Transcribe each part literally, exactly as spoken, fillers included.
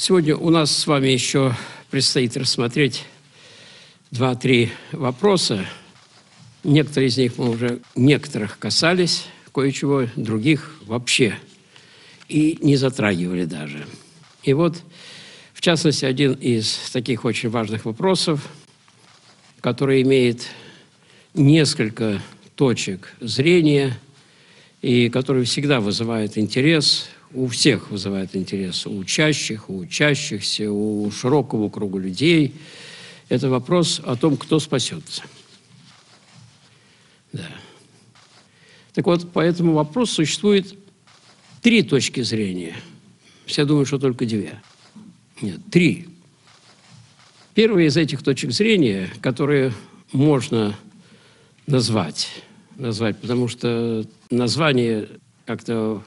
Сегодня у нас с вами еще предстоит рассмотреть два-три вопроса. Некоторые из них мы уже, некоторых касались, кое-чего, других вообще и не затрагивали даже. И вот, в частности, один из таких очень важных вопросов, который имеет несколько точек зрения и который всегда вызывает интерес, у всех вызывает интерес, у учащих, у учащихся, у широкого круга людей. Это вопрос о том, кто спасется. Да. Так вот, по этому вопросу существует три точки зрения. Все думают, что только две. Нет, три. Первая из этих точек зрения, которые можно назвать, назвать, потому что название как-то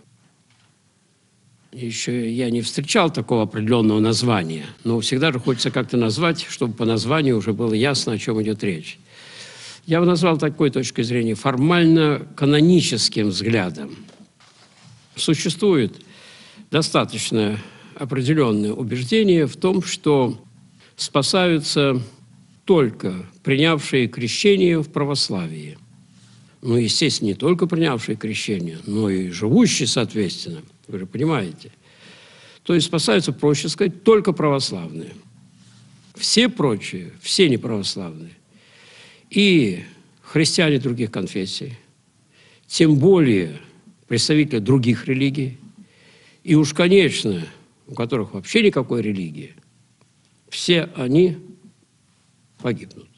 еще я не встречал такого определенного названия, но всегда же хочется как-то назвать, чтобы по названию уже было ясно, о чем идет речь. Я бы назвал такой точкой зрения формально-каноническим взглядом. Существует достаточно определенное убеждение в том, что спасаются только принявшие крещение в православии. Ну, естественно, не только принявшие крещение, но и живущие, соответственно. Вы же понимаете. То есть спасаются, проще сказать, только православные. Все прочие, все неправославные. И христиане других конфессий, тем более представители других религий, и уж, конечно, у которых вообще никакой религии, все они погибнут.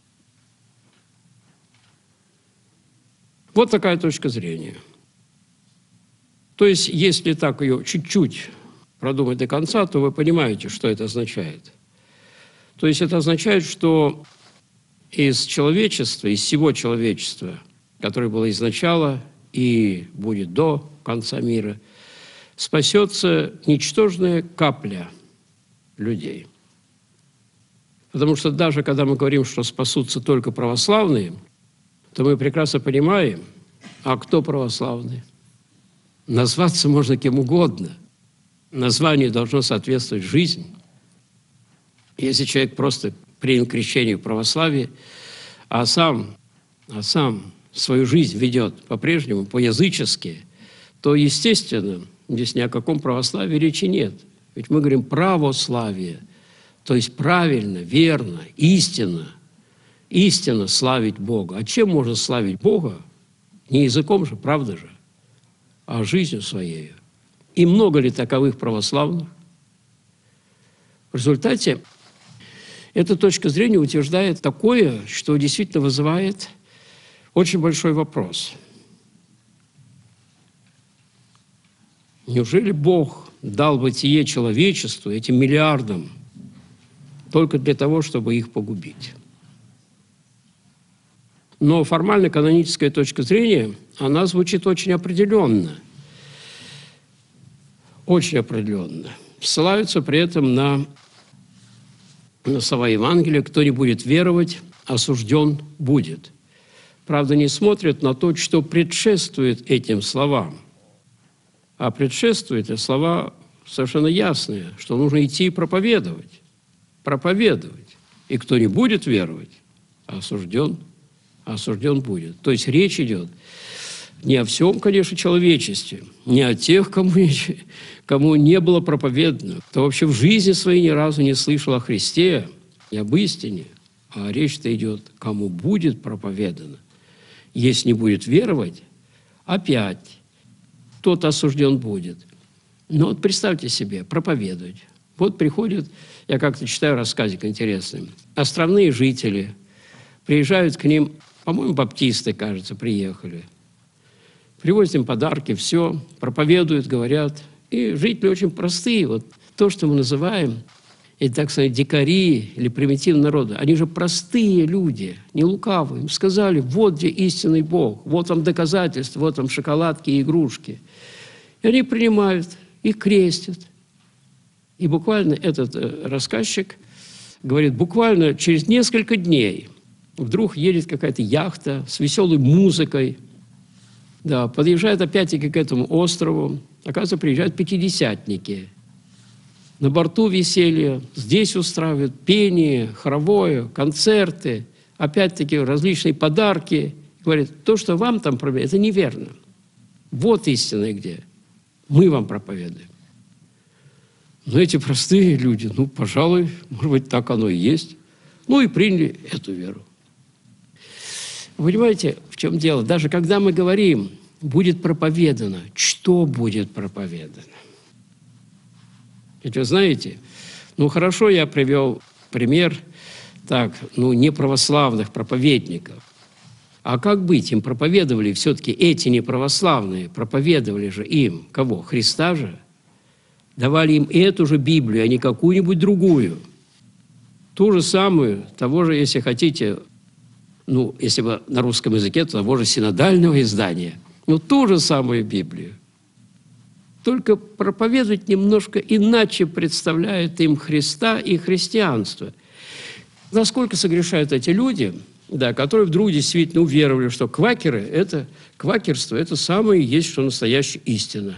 Вот такая точка зрения. То есть, если так ее чуть-чуть продумать до конца, то вы понимаете, что это означает. То есть, это означает, что из человечества, из всего человечества, которое было изначало и будет до конца мира, спасется ничтожная капля людей. Потому что даже когда мы говорим, что спасутся только православные, то мы прекрасно понимаем, а кто православный? Назваться можно кем угодно. Названию должно соответствовать жизнь. Если человек просто принял крещение в православии, а сам, а сам свою жизнь ведет по-прежнему, по-язычески, то, естественно, здесь ни о каком православии речи нет. Ведь мы говорим православие, то есть правильно, верно, истинно, истинно славить Бога. А чем можно славить Бога? Не языком же, правда же, а жизнью своей. И много ли таковых православных? В результате эта точка зрения утверждает такое, что действительно вызывает очень большой вопрос. Неужели Бог дал бытие человечеству, этим миллиардам, только для того, чтобы их погубить? Но формально-каноническая точка зрения, она звучит очень определенно. Очень определенно. Ссылаются при этом на, на слова Евангелия: «Кто не будет веровать, осужден будет». Правда, не смотрят на то, что предшествует этим словам. А предшествует эти слова совершенно ясные, что нужно идти и проповедовать. Проповедовать. И кто не будет веровать, осужден осужден будет. То есть речь идет не о всем, конечно, человечестве, не о тех, кому, кому не было проповедано, кто вообще в жизни своей ни разу не слышал о Христе и об истине, а речь-то идет, кому будет проповедано. Если не будет веровать, опять тот осужден будет. Но вот представьте себе, проповедовать. Вот приходят, я как-то читаю рассказик интересный, островные жители, приезжают к ним, по-моему, баптисты, кажется, приехали. Привозят им подарки, все, проповедуют, говорят. И жители очень простые. Вот то, что мы называем, и, так сказать, дикари или примитивный народ, они же простые люди, не лукавые. Им сказали: вот где истинный Бог, вот вам доказательства, вот вам шоколадки и игрушки. И они принимают, их крестят. И буквально этот э, рассказчик говорит, буквально через несколько дней вдруг едет какая-то яхта с веселой музыкой, да, подъезжает опять-таки к этому острову, оказывается, приезжают пятидесятники. На борту веселье, здесь устраивают пение, хоровое, концерты, опять-таки различные подарки. Говорят, то, что вам там проповедуют, это неверно. Вот истина где. Мы вам проповедуем. Но эти простые люди, ну, пожалуй, может быть, так оно и есть. Ну, и приняли эту веру. Вы понимаете, в чем дело? Даже когда мы говорим, будет проповедано, что будет проповедано? Ведь вы знаете, ну, хорошо, я привел пример, так, ну, неправославных проповедников. А как быть? Им проповедовали все-таки эти неправославные, проповедовали же им кого? Христа же. Давали им эту же Библию, а не какую-нибудь другую. Ту же самую, того же, если хотите, ну, если бы на русском языке, то того же синодального издания. Ну, ту же самую Библию. Только проповедовать немножко иначе представляет им Христа и христианство. Насколько согрешают эти люди, да, которые вдруг действительно уверовали, что квакеры, это, квакерство – это самое есть, что настоящая истина.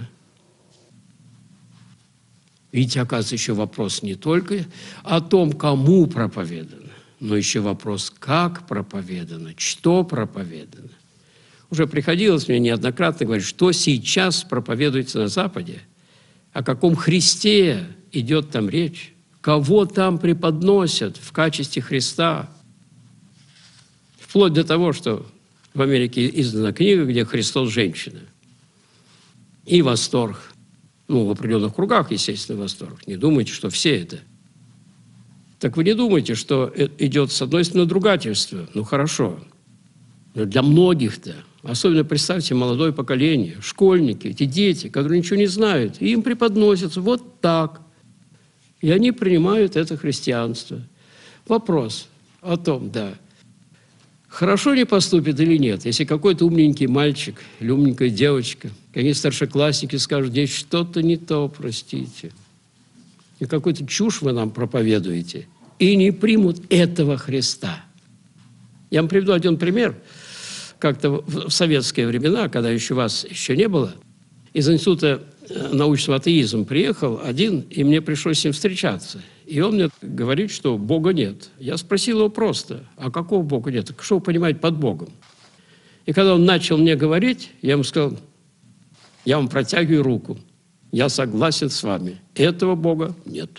Видите, оказывается, еще вопрос не только о том, кому проповедано, но еще вопрос, как проповедано, что проповедано. Уже приходилось мне неоднократно говорить, что сейчас проповедуется на Западе, о каком Христе идет там речь, кого там преподносят в качестве Христа. Вплоть до того, что в Америке издана книга, где Христос – женщина. И восторг. Ну, в определенных кругах, естественно, восторг. Не думайте, что все это. Так вы не думайте, что идет, с одной стороны, надругательство. Ну, хорошо. Но для многих-то, особенно, представьте, молодое поколение, школьники, эти дети, которые ничего не знают, и им преподносятся вот так. И они принимают это христианство. Вопрос о том, да, хорошо ли поступит или нет, если какой-то умненький мальчик или умненькая девочка, какие старшеклассники скажут, здесь что-то не то, простите. И какую-то чушь вы нам проповедуете, и не примут этого Христа. Я вам приведу один пример. Как-то в советские времена, когда еще вас еще не было, из Института научного атеизма приехал один, и мне пришлось с ним встречаться. И он мне говорит, что Бога нет. Я спросил его просто, а какого Бога нет? Что вы понимаете под Богом? И когда он начал мне говорить, я ему сказал, я вам протягиваю руку, я согласен с вами. Этого Бога нет.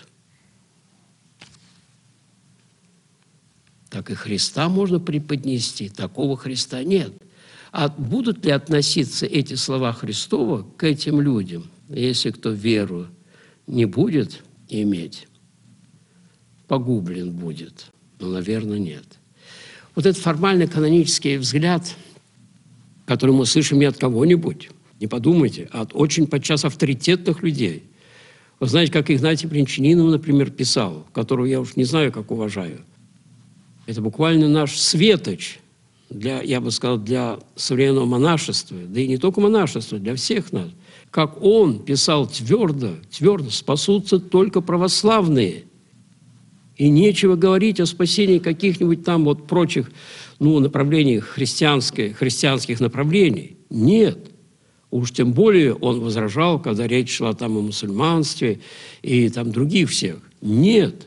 Так и Христа можно преподнести, такого Христа нет. А будут ли относиться эти слова Христова к этим людям, если кто веру не будет иметь? Погублен будет. Но, наверное, нет. Вот этот формальный канонический взгляд, который мы слышим не от кого-нибудь, не подумайте, а от очень подчас авторитетных людей. Вы знаете, как Игнатий Бринчанинов, например, писал, которого я уж не знаю, как уважаю. Это буквально наш светоч, для, я бы сказал, для современного монашества, да и не только монашества, для всех нас. Как он писал твердо, твердо, спасутся только православные. И нечего говорить о спасении каких-нибудь там вот прочих, ну, направлений христианских, христианских направлений. Нет. Уж тем более он возражал, когда речь шла там о мусульманстве и там других всех. Нет.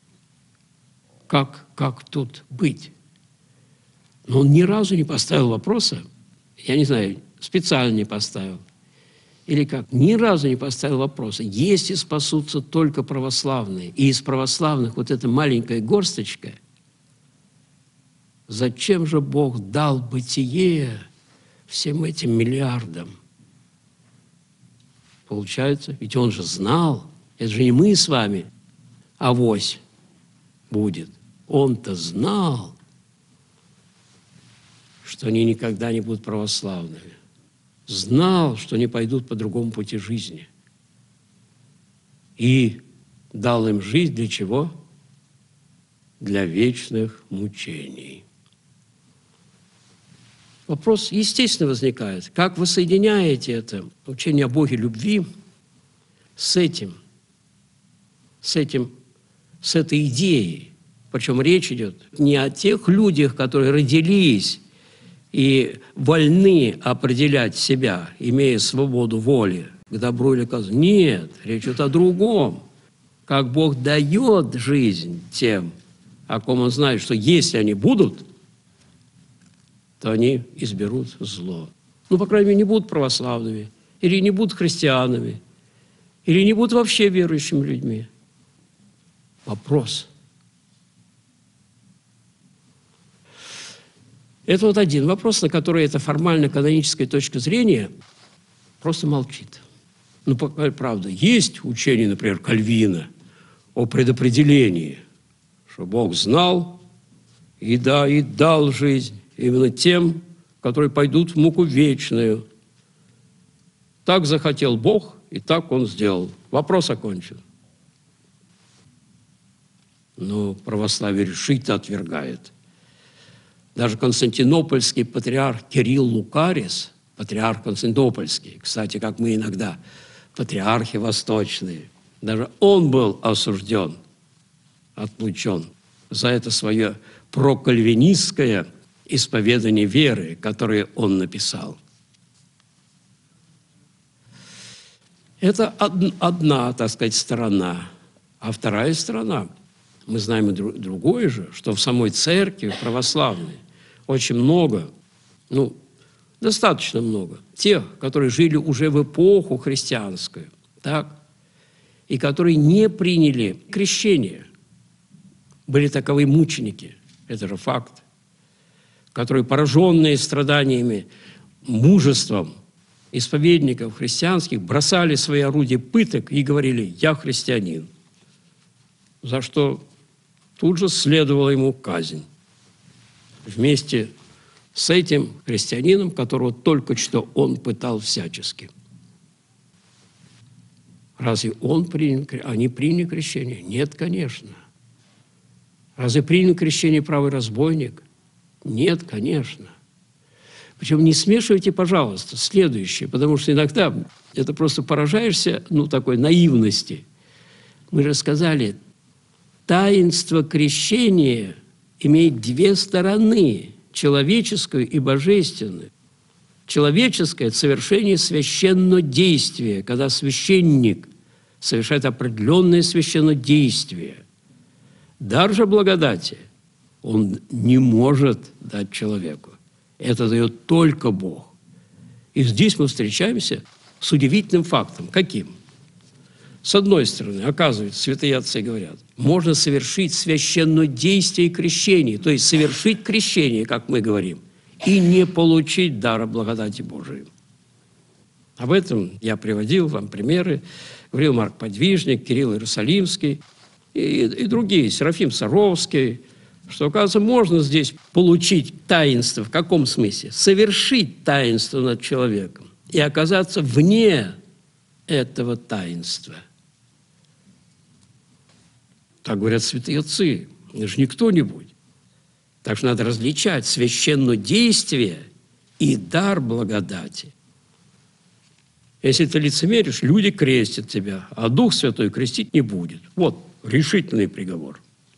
Как, как тут быть? Но он ни разу не поставил вопроса, я не знаю, специально не поставил, или как, ни разу не поставил вопроса, если спасутся только православные, и из православных вот эта маленькая горсточка, зачем же Бог дал бытие всем этим миллиардам? Получается, ведь Он же знал, это же не мы с вами, авось будет. Он-то знал, что они никогда не будут православными. Знал, что они пойдут по другому пути жизни. И дал им жизнь для чего? Для вечных мучений. Вопрос, естественно, возникает. Как вы соединяете это учение о Боге любви с этим, с этим, с этой идеей? Причем речь идет не о тех людях, которые родились и вольны определять себя, имея свободу воли к добру или к злу. Нет, речь идет о другом. как Бог дает жизнь тем, о ком Он знает, что если они будут, то они изберут зло. Ну, по крайней мере, не будут православными, или не будут христианами, или не будут вообще верующими людьми. Вопрос. Это вот один вопрос, на который эта формально-каноническая точка зрения просто молчит. Ну, правда, есть учение, например, Кальвина о предопределении, что Бог знал и, да, и дал жизнь именно тем, которые пойдут в муку вечную. Так захотел Бог, и так Он сделал. Вопрос окончен. Но православие решительно отвергает. Даже константинопольский патриарх Кирилл Лукарис, патриарх константинопольский, кстати, как мы иногда, патриархи восточные, даже он был осужден, отлучен за это свое прокальвинистское исповедание веры, которое он написал. Это одна, так сказать, сторона. А вторая сторона, мы знаем и другое же, что в самой церкви православной очень много, ну, достаточно много тех, которые жили уже в эпоху христианскую, так, и которые не приняли крещение. Были таковы мученики, это же факт, которые, пораженные страданиями, мужеством исповедников христианских, бросали свои орудия пыток и говорили: «Я христианин», за что тут же следовала ему казнь. Вместе с этим христианином, которого только что он пытал всячески. Разве он принял, они приняли крещение? Нет, конечно. Разве принял крещение правый разбойник? Нет, конечно. Причем не смешивайте, пожалуйста, следующее, потому что иногда это просто поражаешься, ну, такой наивности. Мы же сказали, таинство крещения имеет две стороны – человеческую и божественную. Человеческое – это совершение священного действия, когда священник совершает определенное священное действие. Дар же благодати он не может дать человеку. Это дает только Бог. И здесь мы встречаемся с удивительным фактом. Каким? С одной стороны, оказывается, святые отцы говорят, можно совершить священное действие крещения, то есть совершить крещение, как мы говорим, и не получить дара благодати Божией. Об этом я приводил вам примеры. Говорил Марк Подвижник, Кирилл Иерусалимский и, и другие, Серафим Саровский, что, оказывается, можно здесь получить таинство. В каком смысле? Совершить таинство над человеком и оказаться вне этого таинства. Так говорят святые отцы, это же не кто-нибудь. Так что надо различать священное действие и дар благодати. Если ты лицемеришь, люди крестят тебя, а Дух Святой крестить не будет. Вот решительный приговор.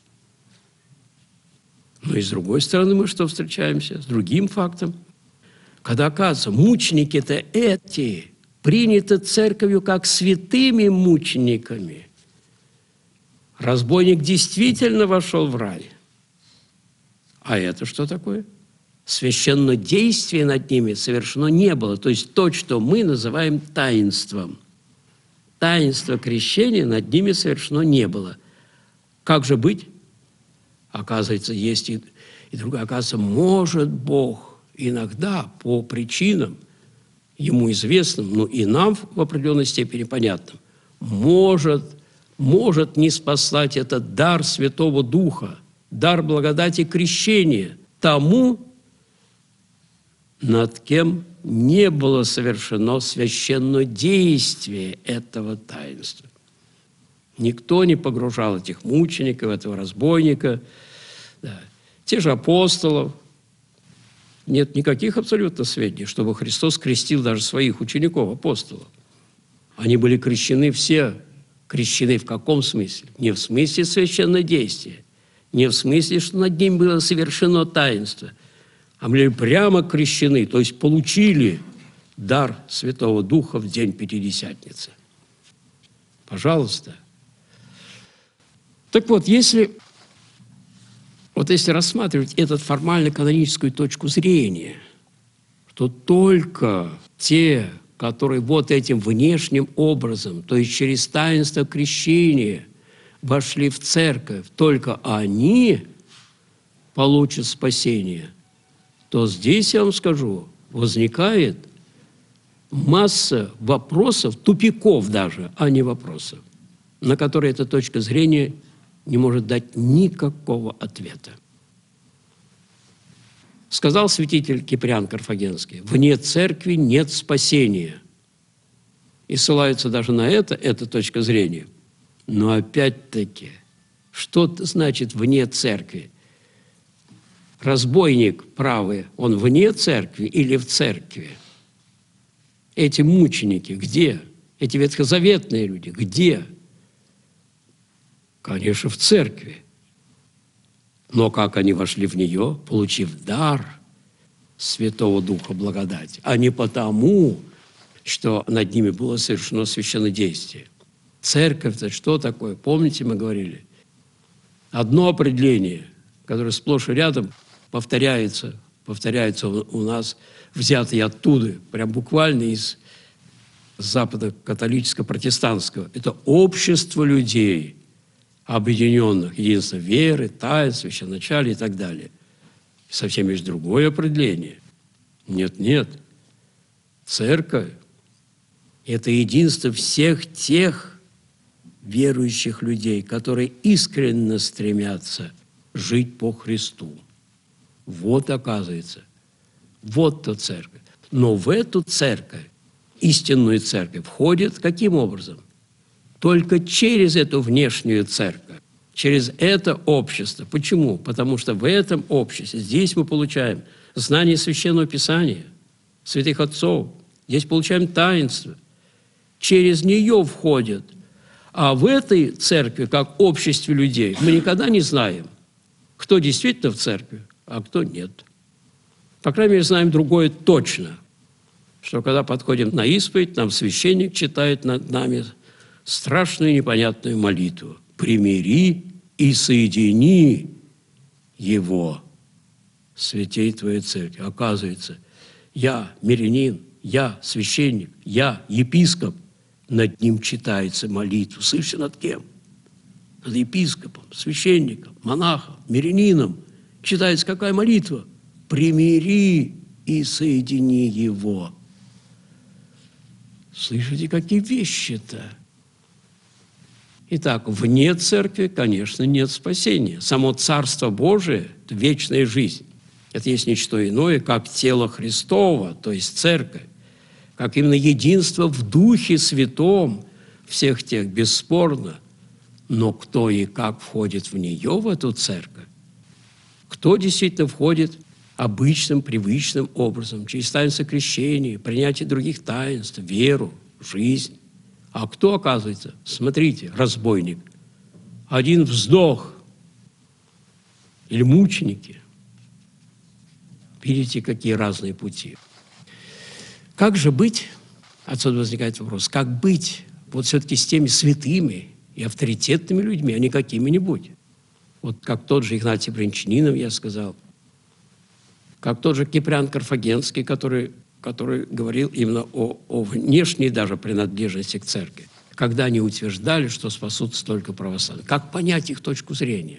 Но и с другой стороны мы что встречаемся? С другим фактом. Когда, оказывается, мученики-то эти приняты церковью как святыми мучениками, разбойник действительно вошел в рай. А это что такое? Священное действие над ними совершено не было. То есть то, что мы называем таинством. Таинство крещения над ними совершено не было. Как же быть? Оказывается, есть и, и другое. Оказывается, может Бог иногда по причинам, Ему известным, но и нам в определенной степени понятным, может, может не спаслать этот дар Святого Духа, дар благодати крещения тому, над кем не было совершено священное действие этого таинства. Никто не погружал этих мучеников, этого разбойника, да. Те же апостолов. Нет никаких абсолютно сведений, чтобы Христос крестил даже своих учеников, апостолов. Они были крещены все. Крещены в каком смысле? Не в смысле священного действия, не в смысле, что над ним было совершено таинство, а были прямо крещены, то есть получили дар Святого Духа в день Пятидесятницы. Пожалуйста. Так вот, если, вот если рассматривать эту формально-каноническую точку зрения, то только те, которые вот этим внешним образом, то есть через таинство крещения, вошли в церковь, только они получат спасение, то здесь, я вам скажу, возникает масса вопросов, тупиков даже, а не вопросов, на которые эта точка зрения не может дать никакого ответа. Сказал святитель Киприан Карфагенский: «Вне церкви нет спасения». И ссылаются даже на это, эта точка зрения. Но опять-таки, что значит «вне церкви»? Разбойник правый, он вне церкви или в церкви? Эти мученики где? Эти ветхозаветные люди где? Конечно, в церкви. Но как они вошли в нее, получив дар Святого Духа благодати, а не потому, что над ними было совершено священнодействие. Церковь-то что такое? Помните, мы говорили? Одно определение, которое сплошь и рядом повторяется, повторяется у нас, взятое оттуда, прям буквально из Запада католическо-протестантского. Это общество людей, объединенных единством веры, таинств, священначалия и так далее. Совсем есть другое определение. Нет-нет. Церковь – это единство всех тех верующих людей, которые искренне стремятся жить по Христу. Вот, оказывается, вот та церковь. Но в эту церковь, истинную церковь, входит каким образом? Только через эту внешнюю церковь, через это общество. Почему? Потому что в этом обществе, здесь мы получаем знание Священного Писания, святых отцов, здесь получаем таинство. Через нее входят. А в этой церкви, как обществе людей, мы никогда не знаем, кто действительно в церкви, а кто нет. По крайней мере, знаем другое точно, что когда подходим на исповедь, нам священник читает над нами страшную непонятную молитву: «Примири и соедини его, святей твоей церкви». Оказывается, я мирянин, я священник, я епископ, над ним читается молитва. Слышите, над кем? Над епископом, священником, монахом, мирянином. Читается какая молитва? «Примири и соедини его». Слышите, какие вещи-то? Итак, вне церкви, конечно, нет спасения. Само Царство Божие – это вечная жизнь. Это есть ничто иное, как тело Христово, то есть церковь, как именно единство в Духе Святом всех тех, бесспорно. Но кто и как входит в нее, в эту церковь? Кто действительно входит обычным, привычным образом, через таинство крещения, принятие других таинств, веру, жизнь? А кто, оказывается, смотрите, разбойник, один вздох или мученики? Видите, какие разные пути. Как же быть, отсюда возникает вопрос, как быть вот все-таки с теми святыми и авторитетными людьми, а не какими-нибудь? Вот как тот же Игнатий Брянчанинов, я сказал, как тот же Киприан Карфагенский, который, который говорил именно о, о внешней даже принадлежности к церкви, когда они утверждали, что спасутся только православные. Как понять их точку зрения?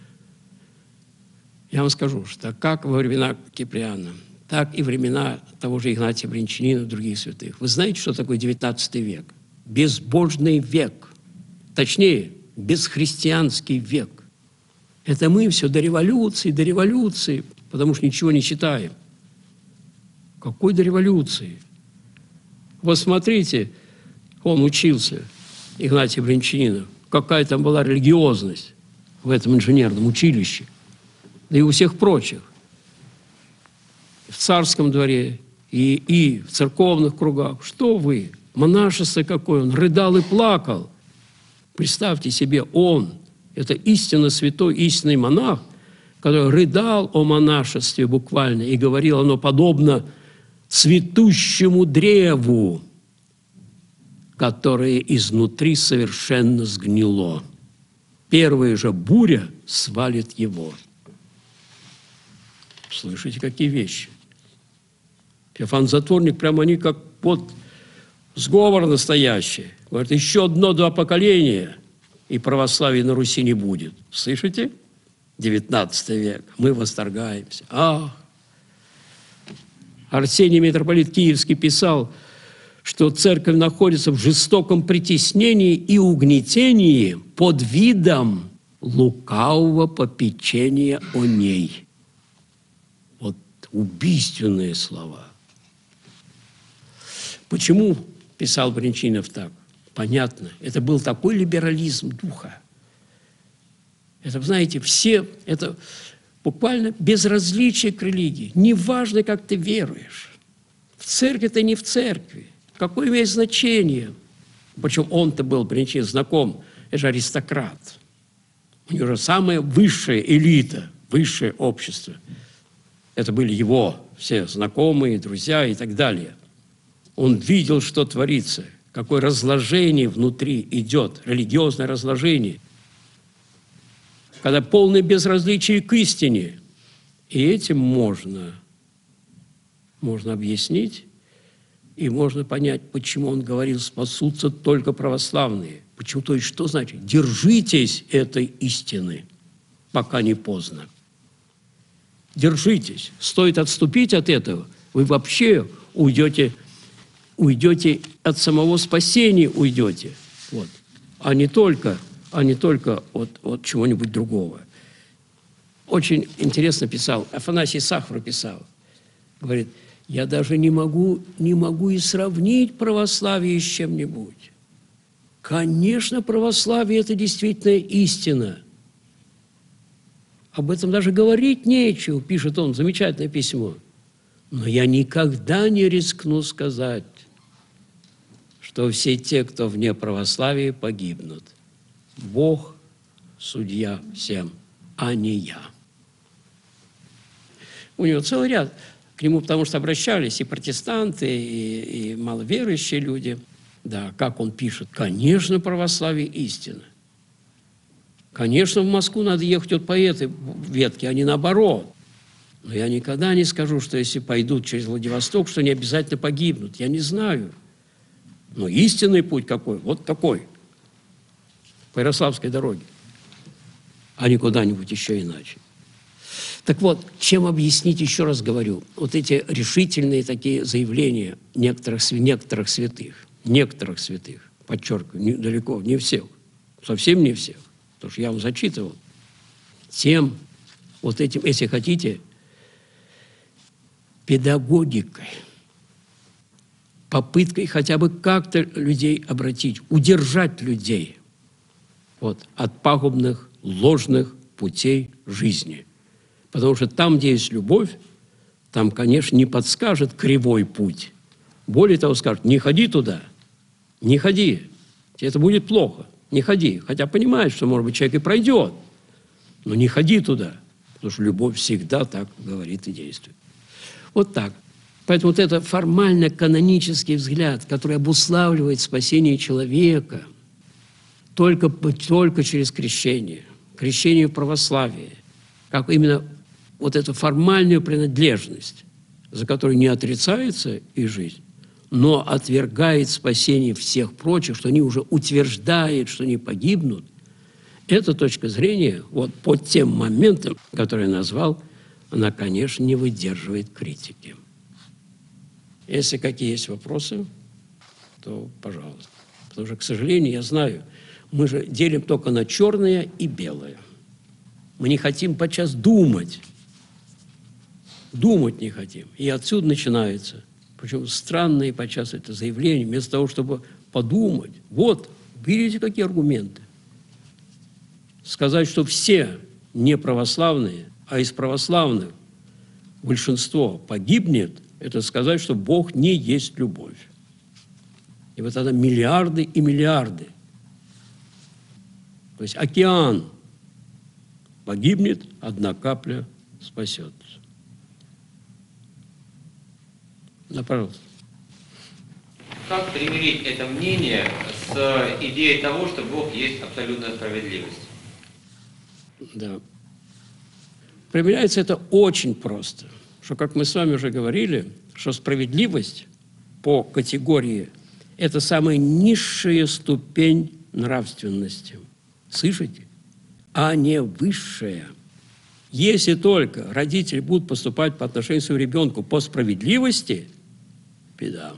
Я вам скажу, что как во времена Киприана, так и времена того же Игнатия Брянчанина и других святых. Вы знаете, что такое девятнадцатый век? Безбожный век. Точнее, бесхристианский век. Это мы все до революции, до революции, потому что ничего не читаем. Какой до революции? Вот смотрите, он учился, Игнатий Брянчанинов, какая там была религиозность в этом инженерном училище, да и у всех прочих. В царском дворе и, и в церковных кругах. Что вы? Монашество какое? Он рыдал и плакал. Представьте себе, он, это истинно святой, истинный монах, который рыдал о монашестве буквально и говорил, оно подобно цветущему древу, которое изнутри совершенно сгнило. первая же буря свалит его. Слышите, какие вещи? Феофан Затворник, прямо они как вот сговор настоящий. Говорит, еще одно-два поколения, и православия на Руси не будет. Слышите? девятнадцатый век. Мы восторгаемся. Ах! Арсений митрополит Киевский писал, что церковь находится в жестоком притеснении и угнетении под видом лукавого попечения о ней. Вот убийственные слова. Почему писал Брянчинов так? Понятно. Это был такой либерализм духа. Это, знаете, все, это буквально безразличие к религии. Неважно, как ты веруешь. В церкви ты не в церкви. Какое имеет значение? Причем он-то был, Брянчин, знаком. Это же аристократ. У него же самая высшая элита, высшее общество. Это были его все знакомые, друзья и так далее. Он видел, что творится, какое разложение внутри идет, религиозное разложение, когда полное безразличие к истине. И этим можно, можно объяснить, и можно понять, почему он говорил, спасутся только православные. Почему? То есть что значит? Держитесь этой истины, пока не поздно. Держитесь. Стоит отступить от этого, вы вообще уйдете, уйдете от самого спасения, уйдете. Вот. А не только, а не только от, от чего-нибудь другого. Очень интересно писал, Афанасий Сахаров писал, говорит, я даже не могу, не могу и сравнить православие с чем-нибудь. Конечно, православие – это действительно истина. Об этом даже говорить нечего, пишет он, замечательное письмо. Но я никогда не рискну сказать, что все те, кто вне православия, погибнут. Бог – судья всем, а не я. У него целый ряд. К нему потому что обращались и протестанты, и, и маловерующие люди. Да, как он пишет, конечно, православие истина. Конечно, в Москву надо ехать вот по этой ветке, а не наоборот. Но я никогда не скажу, что если пойдут через Владивосток, что они обязательно погибнут. Я не знаю. Но истинный путь какой? Вот такой. По Ярославской дороге. А не куда-нибудь еще иначе. Так вот, чем объяснить, еще раз говорю, вот эти решительные такие заявления некоторых, некоторых святых, некоторых святых, подчеркиваю, не, далеко, не всех, совсем не всех, потому что я вам зачитывал, тем, вот этим, если хотите, педагогикой, попыткой хотя бы как-то людей обратить, удержать людей вот, от пагубных, ложных путей жизни. Потому что там, где есть любовь, там, конечно, не подскажет кривой путь. Более того, скажет, не ходи туда, не ходи, тебе это будет плохо, не ходи. Хотя понимает, что, может быть, человек и пройдет, но не ходи туда, потому что любовь всегда так говорит и действует. Вот так. Поэтому вот это формально-канонический взгляд, который обуславливает спасение человека только, только через крещение, крещение в православии, как именно вот эту формальную принадлежность, за которой не отрицается и жизнь, но отвергает спасение всех прочих, что они уже утверждают, что они погибнут, эта точка зрения, вот по тем моментам, которые я назвал, она, конечно, не выдерживает критики. Если какие есть вопросы, то пожалуйста. Потому что, к сожалению, я знаю, мы же делим только на черное и белое. Мы не хотим подчас думать. Думать не хотим. И отсюда начинается. Причем странные подчас это заявления, вместо того, чтобы подумать. Вот, видите, какие аргументы. Сказать, что все не православные, а из православных большинство погибнет, это сказать, что Бог не есть любовь. И вот тогда миллиарды и миллиарды. То есть океан погибнет, одна капля спасется. Да, пожалуйста. Как примирить это мнение с идеей того, что Бог есть абсолютная справедливость? Да. Применяется это очень просто, что, как мы с вами уже говорили, что справедливость по категории – это самая низшая ступень нравственности. Слышите? А не высшая. Если только родители будут поступать по отношению к своему ребенку по справедливости, беда.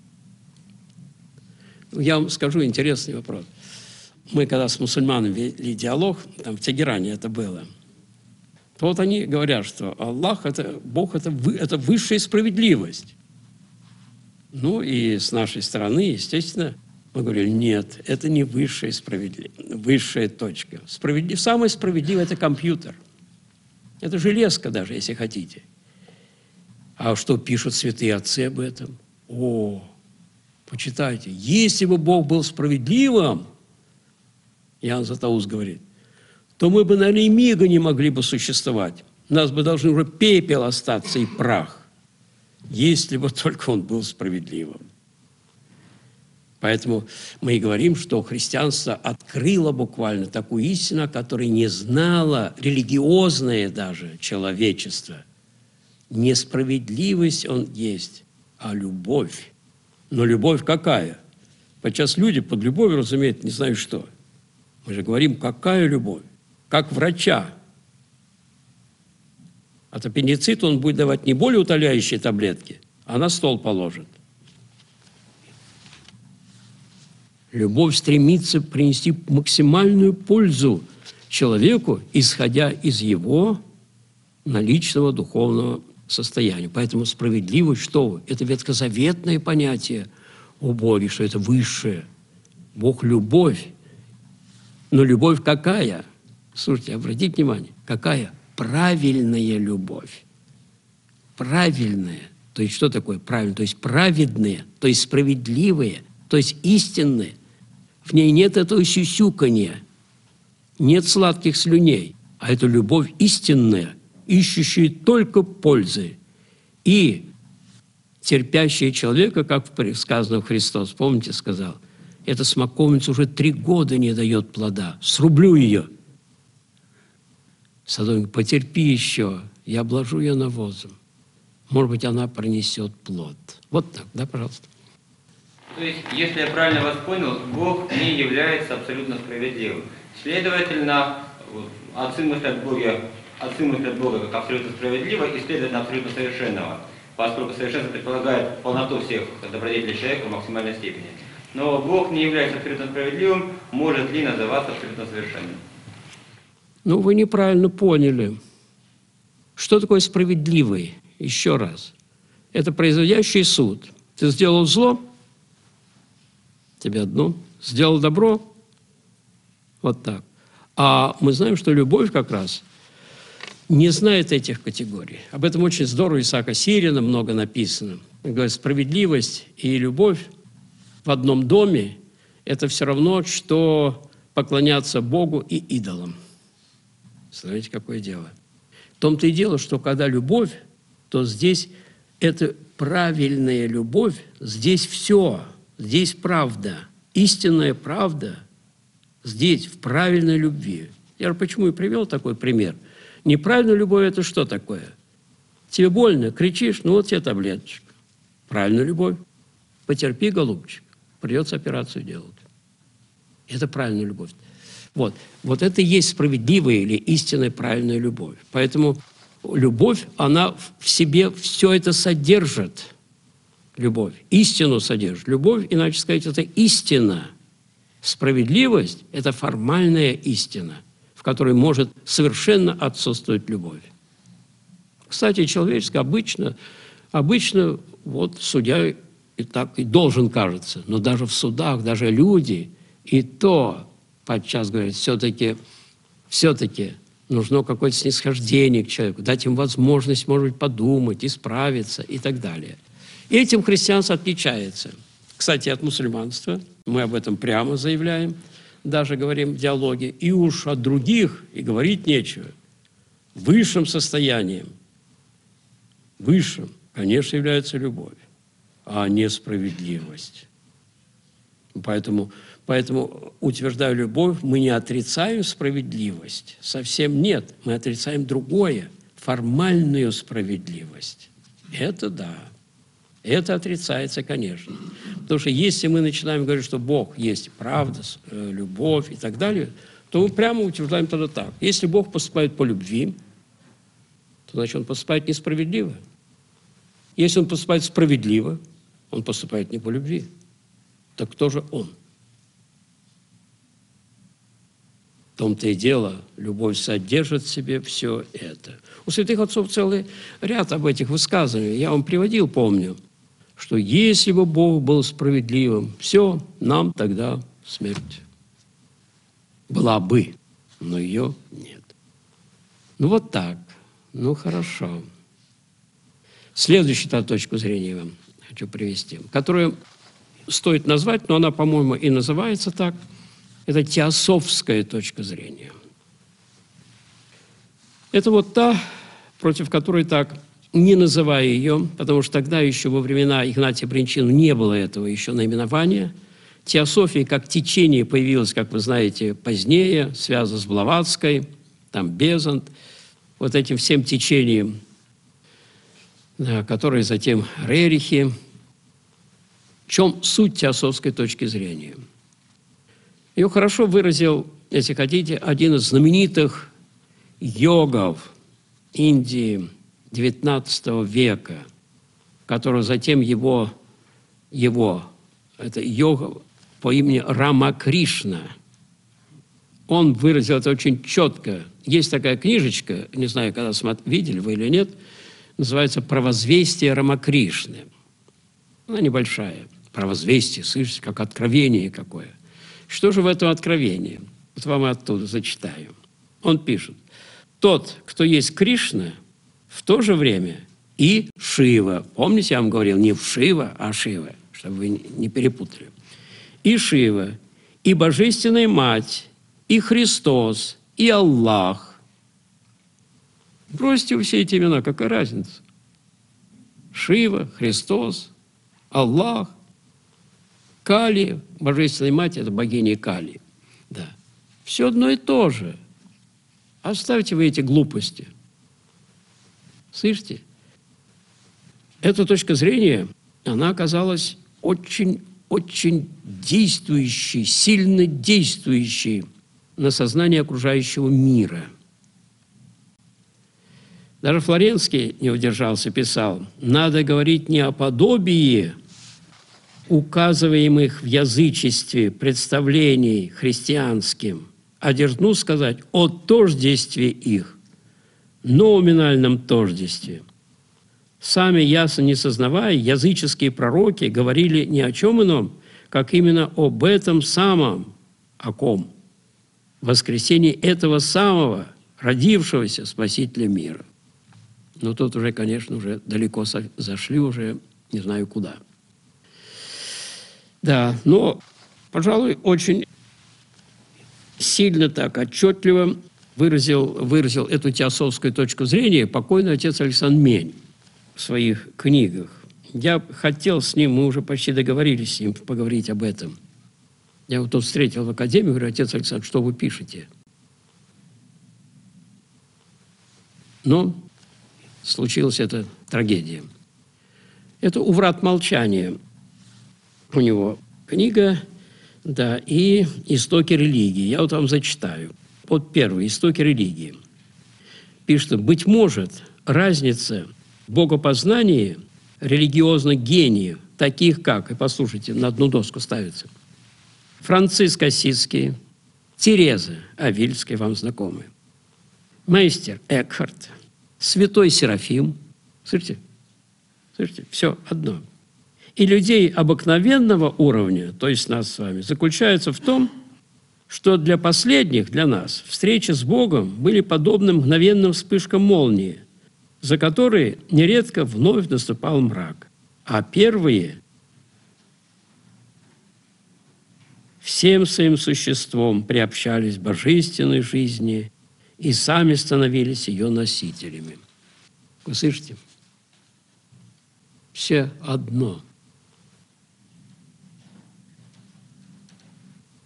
Я вам скажу интересный вопрос. Мы когда с мусульманами вели диалог, там в Тегеране это было, то вот они говорят, что Аллах, это, Бог, это, вы, это высшая справедливость. Ну и с нашей стороны, естественно, мы говорили, нет, это не высшая справедливость, высшая точка. Справедлив... Самое справедливое – это компьютер. Это железка даже, если хотите. А что пишут святые отцы об этом? О, почитайте. Если бы Бог был справедливым, Иоанн Златоуст говорит, то мы бы, наверное, и мига не могли бы существовать. У нас бы должен уже пепел остаться и прах, если бы только он был справедливым. Поэтому мы и говорим, что христианство открыло буквально такую истину, которой не знало религиозное даже человечество. Несправедливость он есть, а любовь. Но любовь какая? Подчас люди под любовью разумеют не знаю что. Мы же говорим, какая любовь? Как врача. От аппендицита он будет давать не более утоляющие таблетки, а на стол положит. Любовь стремится принести максимальную пользу человеку, исходя из его наличного духовного состояния. Поэтому справедливость, что вы? Это ветхозаветное понятие о Боге, что это высшее. Бог – любовь. Но любовь какая? Слушайте, обратите внимание, какая? Правильная любовь. Правильная. То есть что такое правильная? То есть праведная, то есть справедливая, то есть истинная. В ней нет этого сюсюканья, нет сладких слюней, а это любовь истинная, ищущая только пользы и терпящая человека, как сказано в Христос, помните, сказал, эта смоковница уже три года не дает плода, срублю ее. Садовник, потерпи еще, я обложу ее навозом. Может быть, она принесет плод. Вот так, да, пожалуйста. То есть, если я правильно вас понял, Бог не является абсолютно справедливым. Следовательно, отцы мыслят Бога, отцы мыслят Бога как абсолютно справедливого и, следовательно, абсолютно совершенного, поскольку совершенство предполагает полноту всех добродетелей человека в максимальной степени. Но Бог не является абсолютно справедливым, может ли называться абсолютно совершенным? Ну, вы неправильно поняли. Что такое справедливый? Еще раз. Это производящий суд. Ты сделал зло, тебе одно. Сделал добро, вот так. А мы знаем, что любовь как раз не знает этих категорий. Об этом очень здорово Исаака Сирина много написано. Он говорит, справедливость и любовь в одном доме – это все равно, что поклоняться Богу и идолам. Смотрите, какое дело. В том-то и дело, что когда любовь, то здесь это правильная любовь, здесь все, здесь правда, истинная правда, здесь, в правильной любви. Я почему и привел такой пример. Неправильная любовь – это что такое? Тебе больно, кричишь, ну вот тебе таблеточка. Правильная любовь. Потерпи, голубчик, придется операцию делать. Это правильная любовь. Вот. Вот это и есть справедливая или истинная правильная любовь. Поэтому любовь, она в себе все это содержит. Любовь. Истину содержит. Любовь, иначе сказать, это истина. Справедливость – это формальная истина, в которой может совершенно отсутствовать любовь. Кстати, человеческое обычно, обычно вот судья и так и должен, кажется, но даже в судах, даже люди, и то подчас говорят, все-таки, все-таки нужно какое-то снисхождение к человеку, дать им возможность, может быть, подумать, исправиться и так далее. И этим христианство отличается. Кстати, от мусульманства, мы об этом прямо заявляем, даже говорим в диалоге, и уж от других и говорить нечего. Высшим состоянием, высшим, конечно, является любовь, а не справедливость. Поэтому Поэтому, утверждая любовь, мы не отрицаем справедливость. Совсем нет. Мы отрицаем другое, формальную справедливость. Это да. Это отрицается, конечно. Потому что если мы начинаем говорить, что Бог есть правда, любовь и так далее, то мы прямо утверждаем тогда так. Если Бог поступает по любви, то значит, Он поступает несправедливо. Если Он поступает справедливо, Он поступает не по любви. Так кто же Он? В том-то и дело, любовь содержит в себе все это. У святых отцов целый ряд об этих высказываний. Я вам приводил, помню, что если бы Бог был справедливым, все, нам тогда смерть. Была бы, но ее нет. Ну вот так. Ну хорошо. Следующую точку зрения вам хочу привести, которую стоит назвать, но она, по-моему, и называется так. Это теософская точка зрения. Это вот та, против которой так, не называя ее, потому что тогда еще во времена Игнатия Бринчина не было этого еще наименования. Теософия как течение появилась, как вы знаете, позднее, связана с Блаватской, там Безант, вот этим всем течением, которые затем Рерихи. В чем суть теософской точки зрения? Ее хорошо выразил, если хотите, один из знаменитых йогов Индии девятнадцатого века, который затем его, его это йога по имени Рамакришна. Он выразил это очень четко. Есть такая книжечка, не знаю, когда видели вы или нет, называется «Провозвестие Рамакришны». Она небольшая. Провозвестие, слышите, как откровение какое. Что же в этом откровении? Вот вам оттуда зачитаю. Он пишет: «Тот, кто есть Кришна, в то же время и Шива». Помните, я вам говорил, не Шива, а Шива, чтобы вы не перепутали. И Шива, и Божественная Мать, и Христос, и Аллах. Бросьте все эти имена, какая разница? Шива, Христос, Аллах, Кали, Божественная Мать – это богиня Кали. Да. Все одно и то же. Оставьте вы эти глупости. Слышите? Эта точка зрения, она оказалась очень-очень действующей, сильно действующей на сознание окружающего мира. Даже Флоренский не удержался, писал: «Надо говорить не о подобии указываемых в язычестве представлений христианским, а дерзну сказать о тождестве их, номинальном тождестве. Сами ясно не сознавая, языческие пророки говорили ни о чем ином, как именно об этом самом, о ком? Воскресении этого самого, родившегося Спасителя мира». Но тут уже, конечно, уже далеко зашли, уже не знаю куда. Да, но, пожалуй, очень сильно так, отчетливо выразил, выразил эту теософскую точку зрения покойный отец Александр Мень в своих книгах. Я хотел с ним, мы уже почти договорились с ним поговорить об этом. Я вот тут встретил в академии, говорю: отец Александр, что вы пишете? Но случилась эта трагедия. Это «У врат молчания». У него книга, да, и «Истоки религии». Я вот вам зачитаю. Вот первый, «Истоки религии». Пишет: «Быть может, разница в богопознании религиозных гениев, таких как», и послушайте, на одну доску ставится, Франциск Ассизский, Тереза Авильская, вам знакомы, мейстер Экхарт, святой Серафим. Слышите? Слышите? Все одно. И людей обыкновенного уровня, то есть нас с вами, заключается в том, что для последних, для нас, встречи с Богом были подобны мгновенным вспышкам молнии, за которые нередко вновь наступал мрак. А первые всем своим существом приобщались к божественной жизни и сами становились ее носителями. Вы слышите? Все одно.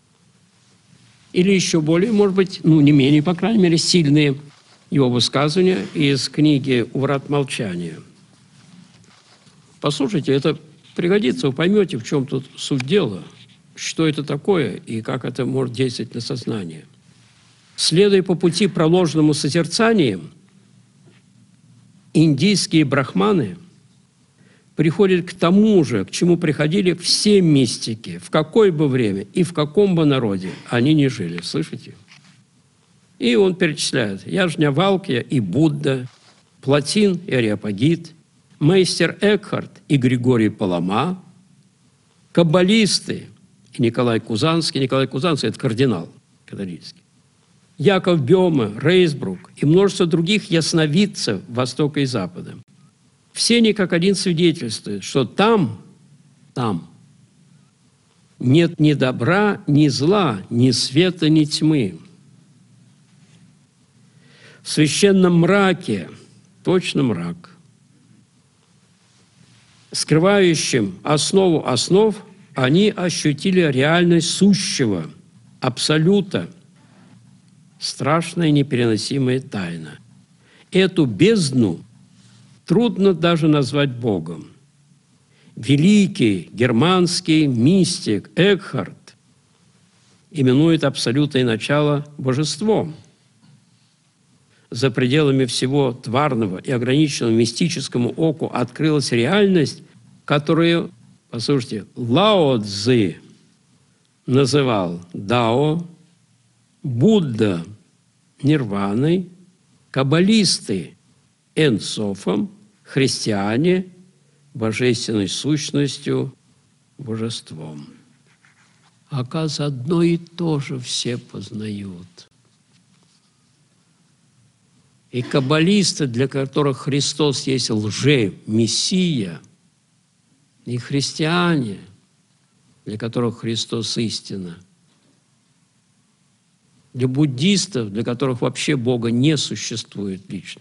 Или еще более, может быть, ну, не менее, по крайней мере, сильные его высказывания из книги «У врат молчания». Послушайте, это пригодится, вы поймете, в чем тут суть дела, что это такое и как это может действовать на сознание. Следуя по пути, проложенному созерцанием, индийские брахманы приходят к тому же, к чему приходили все мистики, в какое бы время и в каком бы народе они ни жили. Слышите? И он перечисляет Яжнявалкья и Будда, Платин и Ареопагит, мейстер Экхарт и Григорий Палама, каббалисты и Николай Кузанский. Николай Кузанский – это кардинал католический. Яков Бёме, Рейсбрук и множество других ясновидцев Востока и Запада. Все они как один свидетельствуют, что там, там нет ни добра, ни зла, ни света, ни тьмы. В священном мраке, точно мрак, скрывающим основу основ, они ощутили реальность сущего, абсолюта, страшная непереносимая тайна. Эту бездну трудно даже назвать Богом. Великий германский мистик Экхарт именует абсолютное начало божеством. За пределами всего тварного и ограниченного мистическому оку открылась реальность, которую, послушайте, Лао Цзы называл Дао, Будда – нирваной, каббалисты – энсофом, христиане – божественной сущностью, божеством. Оказывается, одно и то же все познают. И каббалисты, для которых Христос есть лже-мессия, и христиане, для которых Христос истина, для буддистов, для которых вообще Бога не существует лично,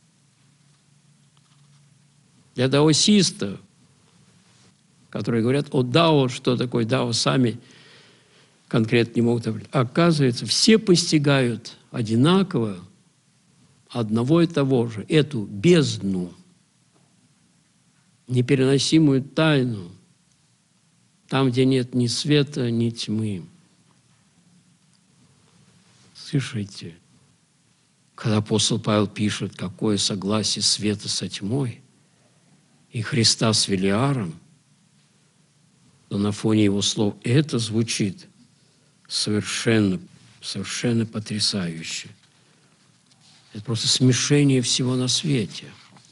для даосистов, которые говорят о дао, что такое дао, сами конкретно не могут говорить. Оказывается, все постигают одинаково одного и того же, эту бездну, непереносимую тайну, там, где нет ни света, ни тьмы. Слышите, когда апостол Павел пишет, какое согласие света со тьмой и Христа с Велиаром, то на фоне его слов это звучит совершенно, совершенно потрясающе. Это просто смешение всего на свете.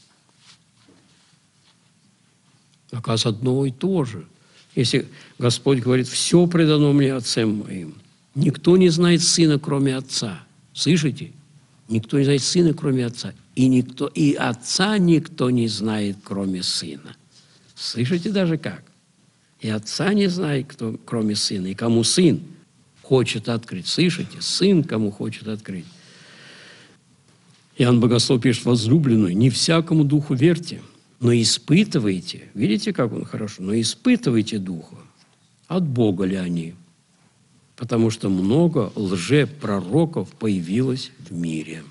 Оказывается, одно и то же. Если Господь говорит, все предано мне Отцем моим, никто не знает Сына, кроме Отца. Слышите? Никто не знает Сына, кроме Отца. И, никто, и Отца никто не знает, кроме Сына. Слышите даже как? И Отца не знает, кто, кроме Сына. И кому Сын хочет открыть. Слышите? Сын кому хочет открыть. Иоанн Богослов пишет, возлюбленную, не всякому духу верьте, но испытывайте. Видите, как он хорошо? Но испытывайте духа. От Бога ли они? Потому что много лжепророков появилось в мире.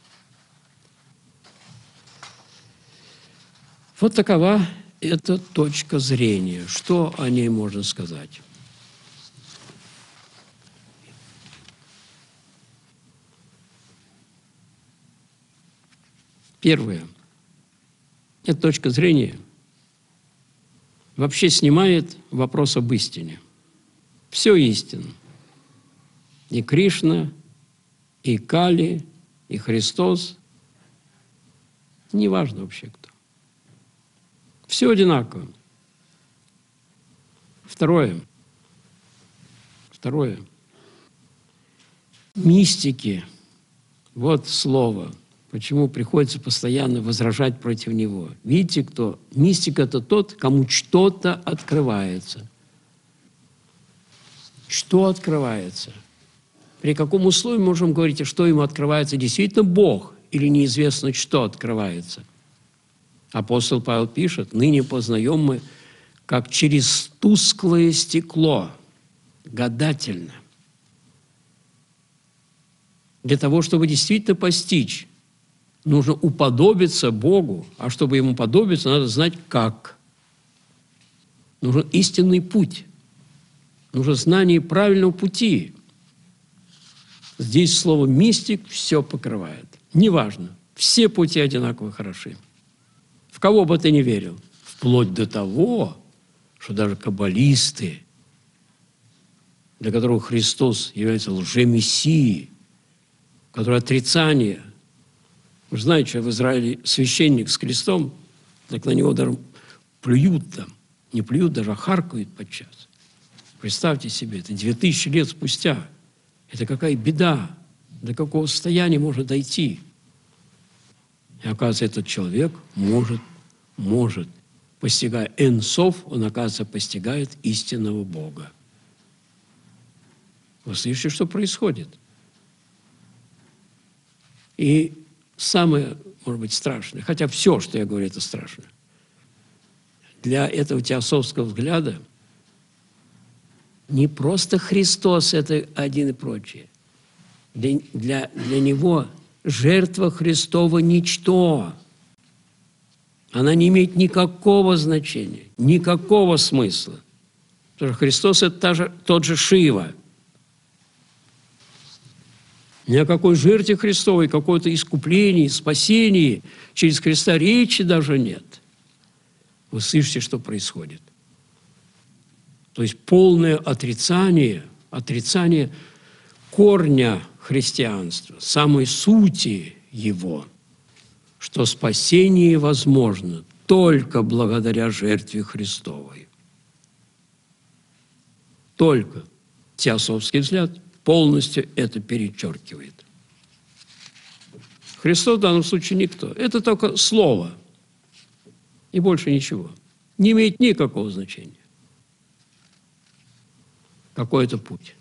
Вот такова эта точка зрения. Что о ней можно сказать? Первое. Эта точка зрения вообще снимает вопрос об истине. Все истинно. И Кришна, и Кали, и Христос. Неважно вообще кто. Все одинаково. Второе. Второе. Мистики. Вот слово. Почему приходится постоянно возражать против него. Видите, кто? Мистик – это тот, кому что-то открывается. Что открывается? При каком условии можем говорить, что ему открывается? Действительно Бог или неизвестно, что открывается? Апостол Павел пишет, ныне познаем мы, как через тусклое стекло, гадательно. Для того, чтобы действительно постичь, нужно уподобиться Богу, а чтобы Ему подобиться, надо знать как. Нужен истинный путь, нужно знание правильного пути. Здесь слово «мистик» все покрывает. Неважно, все пути одинаково хороши. В кого бы ты ни верил, вплоть до того, что даже каббалисты, для которых Христос является лжемессией, который отрицание. Вы же знаете, что в Израиле священник с крестом, так на него даже плюют там. Не плюют, даже а харкают подчас. Представьте себе, это две тысячи лет спустя. Это какая беда, до какого состояния можно дойти. И оказывается, этот человек может, может, постигая Эн-Соф, он, оказывается, постигает истинного Бога. Вы слышите, что происходит? И самое, может быть, страшное, хотя все, что я говорю, это страшно, для этого теософского взгляда не просто Христос – это один и прочее. Для, для, для него жертва Христова – ничто. Она не имеет никакого значения, никакого смысла. Потому что Христос – это та же, тот же Шива. Ни о какой жертве Христовой, какое-то искуплении, спасении через Христа речи даже нет. Вы слышите, что происходит? То есть полное отрицание, отрицание корня христианства, самой сути его, что спасение возможно только благодаря жертве Христовой. Только теософский взгляд полностью это перечеркивает. Христос в данном случае никто. Это только слово. И больше ничего. Не имеет никакого значения. Какой это путь?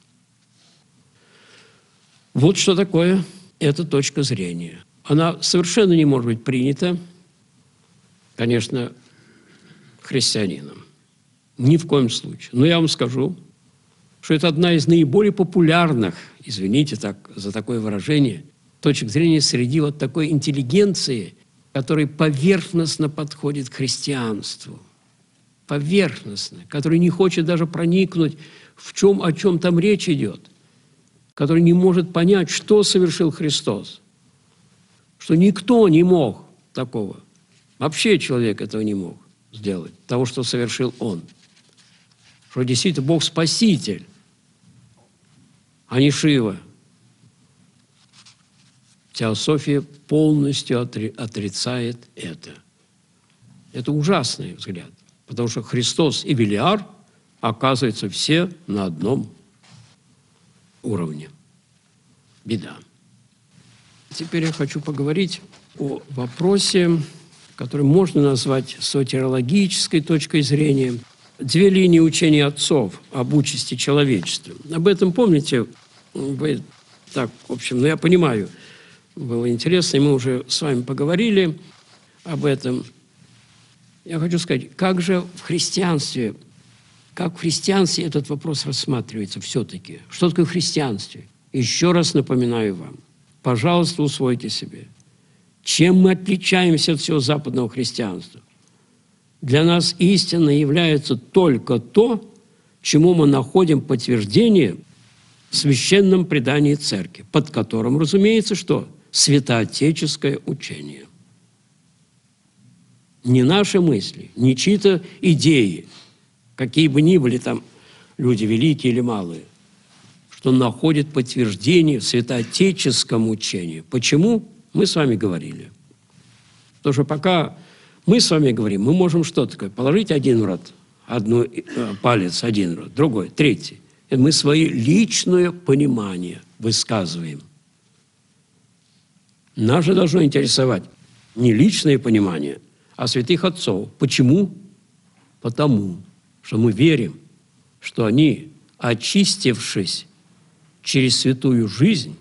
Вот что такое эта точка зрения. Она совершенно не может быть принята, конечно, христианином. Ни в коем случае. Но я вам скажу, что это одна из наиболее популярных, извините так, за такое выражение, точек зрения среди вот такой интеллигенции, которая поверхностно подходит к христианству. Поверхностно. Который не хочет даже проникнуть в чем, о чем там речь идет. Который не может понять, что совершил Христос. Что никто не мог такого. Вообще человек этого не мог сделать. Того, что совершил Он. Что действительно Бог Спаситель, а не Шива. Теософия полностью отрицает это. Это ужасный взгляд, потому что Христос и Велиар оказываются все на одном уровне. Беда. Теперь я хочу поговорить о вопросе, который можно назвать сотиологической точкой зрения. Две линии учения отцов об участи человечества. Об этом помните? Вы так, в общем, ну я понимаю, было интересно, и мы уже с вами поговорили об этом. Я хочу сказать, как же в христианстве, как в христианстве этот вопрос рассматривается все-таки? Что такое христианство? Еще раз напоминаю вам, пожалуйста, усвойте себе. Чем мы отличаемся от всего западного христианства? Для нас истинно является только то, чему мы находим подтверждение в священном предании церкви, под которым, разумеется, что? Святоотеческое учение. Не наши мысли, не чьи-то идеи, какие бы ни были там люди великие или малые, что находит подтверждение в святоотеческом учении. Почему? Мы с вами говорили. Потому что пока мы с вами говорим, мы можем что такое? Положить один в рот, одну, э, палец один в рот, другой, третий. И мы свое личное понимание высказываем. Нас же должно интересовать не личное понимание, а святых отцов. Почему? Потому что мы верим, что они, очистившись через святую жизнь,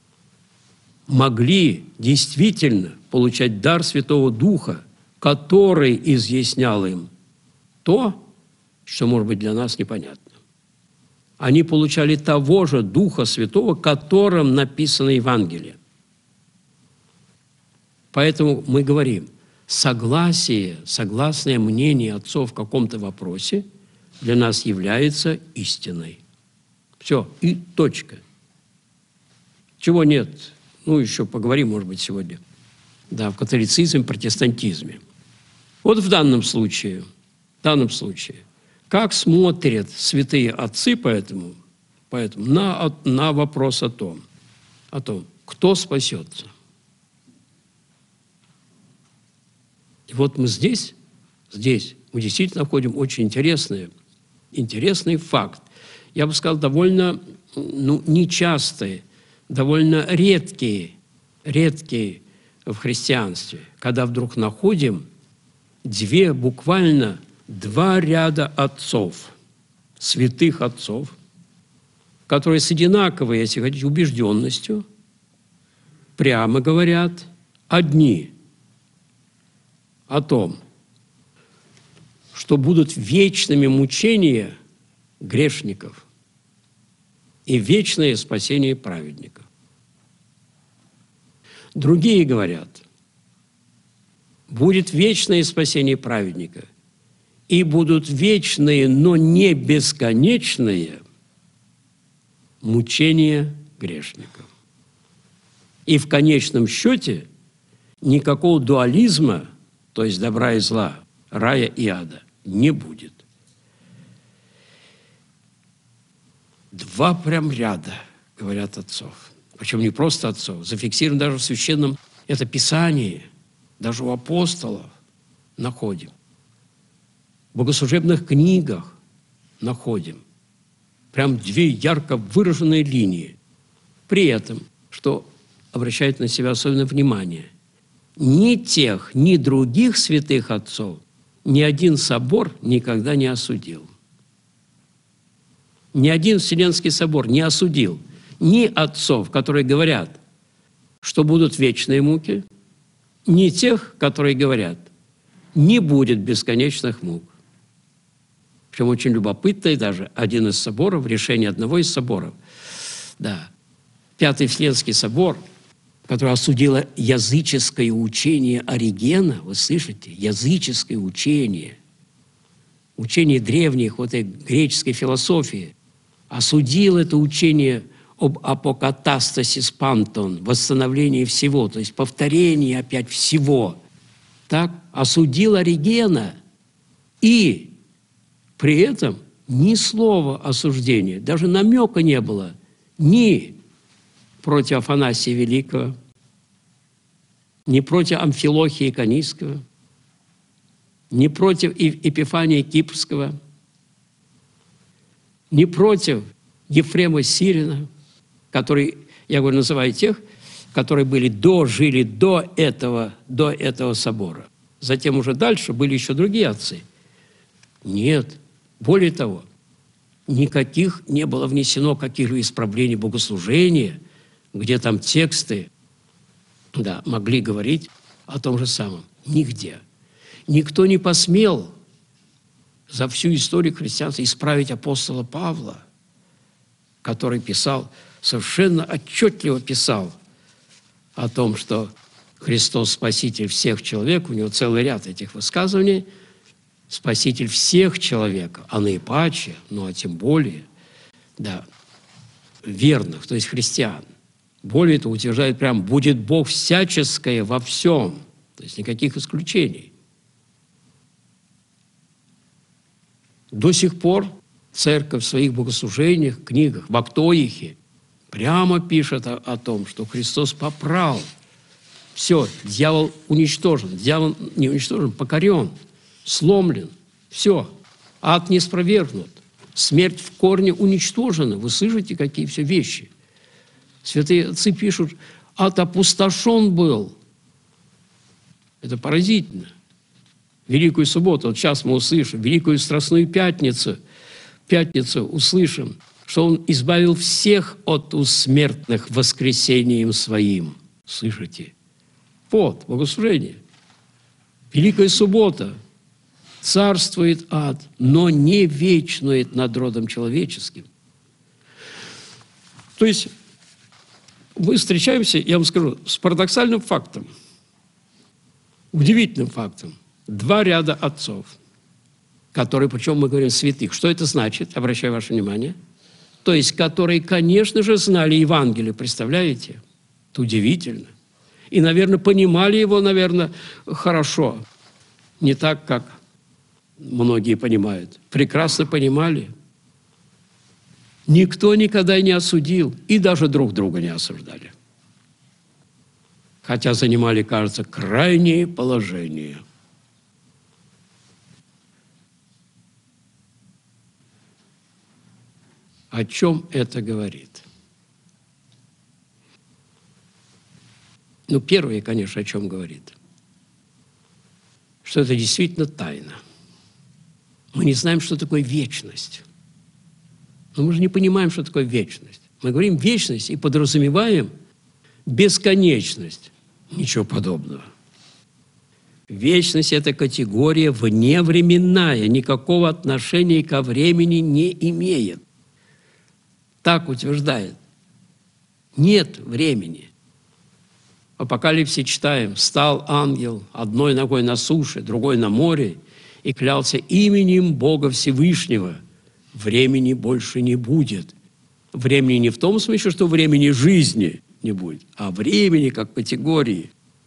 могли действительно получать дар Святого Духа, который изъяснял им то, что, может быть, для нас непонятно. они получали того же Духа Святого, которым написано Евангелие. Поэтому мы говорим, согласие, согласное мнение отцов в каком-то вопросе для нас является истиной. Все, и точка. Чего нет? Ну, еще поговорим, может быть, сегодня. Да, в католицизме, протестантизме. Вот в данном случае, в данном случае, как смотрят святые отцы поэтому, поэтому на, на вопрос о том, о том, кто спасется. И вот мы здесь, здесь мы действительно находим очень интересный, интересный факт. Я бы сказал, довольно ну, нечастый, довольно редкий, редкий в христианстве, когда вдруг находим две, буквально два ряда отцов, святых отцов, которые с одинаковой, если хотите, убежденностью прямо говорят одни о том, что будут вечными мучения грешников и вечное спасение праведников. Другие говорят, будет вечное спасение праведника, и будут вечные, но не бесконечные мучения грешников. И в конечном счете никакого дуализма, то есть добра и зла, рая и ада, не будет. Два прям ряда, говорят отцов. Причем не просто отцов, зафиксировано даже в священном, это Писании, даже у апостолов находим. В богослужебных книгах находим. Прям две ярко выраженные линии. При этом, что обращает на себя особенное внимание, ни тех, ни других святых отцов ни один собор никогда не осудил. Ни один Вселенский собор не осудил ни отцов, которые говорят, что будут вечные муки, ни тех, которые говорят, не будет бесконечных мук. Причем очень любопытно, и даже один из соборов, решение одного из соборов, да, Пятый Вселенский собор, который осудило языческое учение Оригена, вы слышите, языческое учение, учение древних, вот этой греческой философии, осудил это учение об апокатастасис пантон, восстановлении всего, то есть повторении опять всего. Так, осудил Оригена, и при этом ни слова осуждения, даже намека не было ни против Афанасия Великого, ни против Амфилохия Иконийского, ни против Епифания Кипрского, ни против Ефрема Сирина, который, я говорю, называю тех, которые были до, жили до этого, до этого собора. Затем уже дальше были еще другие отцы. Нет. Более того, никаких не было внесено каких-либо исправлений богослужения, где там тексты, да, могли говорить о том же самом. Нигде. Никто не посмел за всю историю христианства исправить апостола Павла, который писал, совершенно отчетливо писал о том, что Христос Спаситель всех человек, у него целый ряд этих высказываний, Спаситель всех человек, а наипаче, ну а тем более, да, верных, то есть христиан. Более того, утверждает прям, будет Бог всяческое во всем, то есть никаких исключений. До сих пор церковь в своих богослужениях, книгах, в Актоихе прямо пишет о, о том, что Христос попрал. Все, дьявол уничтожен, дьявол не уничтожен, покорен, сломлен. Все, ад не спровергнут, смерть в корне уничтожена. Вы слышите, какие все вещи? Святые отцы пишут, ад опустошен был. Это поразительно. Великую субботу, вот сейчас мы услышим, Великую Страстную Пятницу, Пятницу услышим, что Он избавил всех от усмертных воскресением Своим. Слышите? Вот, богослужение. Великая суббота. Царствует ад, но не вечнует над родом человеческим. То есть мы встречаемся, я вам скажу, с парадоксальным фактом, удивительным фактом. Два ряда отцов, которые, причем мы говорим святых. Что это значит? Обращаю ваше внимание. То есть, которые, конечно же, знали Евангелие, представляете? Это удивительно. И, наверное, понимали его, наверное, хорошо. Не так, как многие понимают. Прекрасно понимали. Никто никогда не осудил, и даже друг друга не осуждали. Хотя занимали, кажется, крайнее положение. О чем это говорит? Ну, первое, конечно, о чем говорит. Что это действительно тайна. Мы не знаем, что такое вечность. Но мы же не понимаем, что такое вечность. Мы говорим вечность и подразумеваем бесконечность. Ничего подобного. Вечность – это категория вневременная, никакого отношения ко времени не имеет. Так утверждает. Нет времени. В Апокалипсе читаем: «Встал ангел одной ногой на суше, другой на море, и клялся именем Бога Всевышнего. Времени больше не будет». Времени не в том смысле, что времени жизни не будет, а времени как категории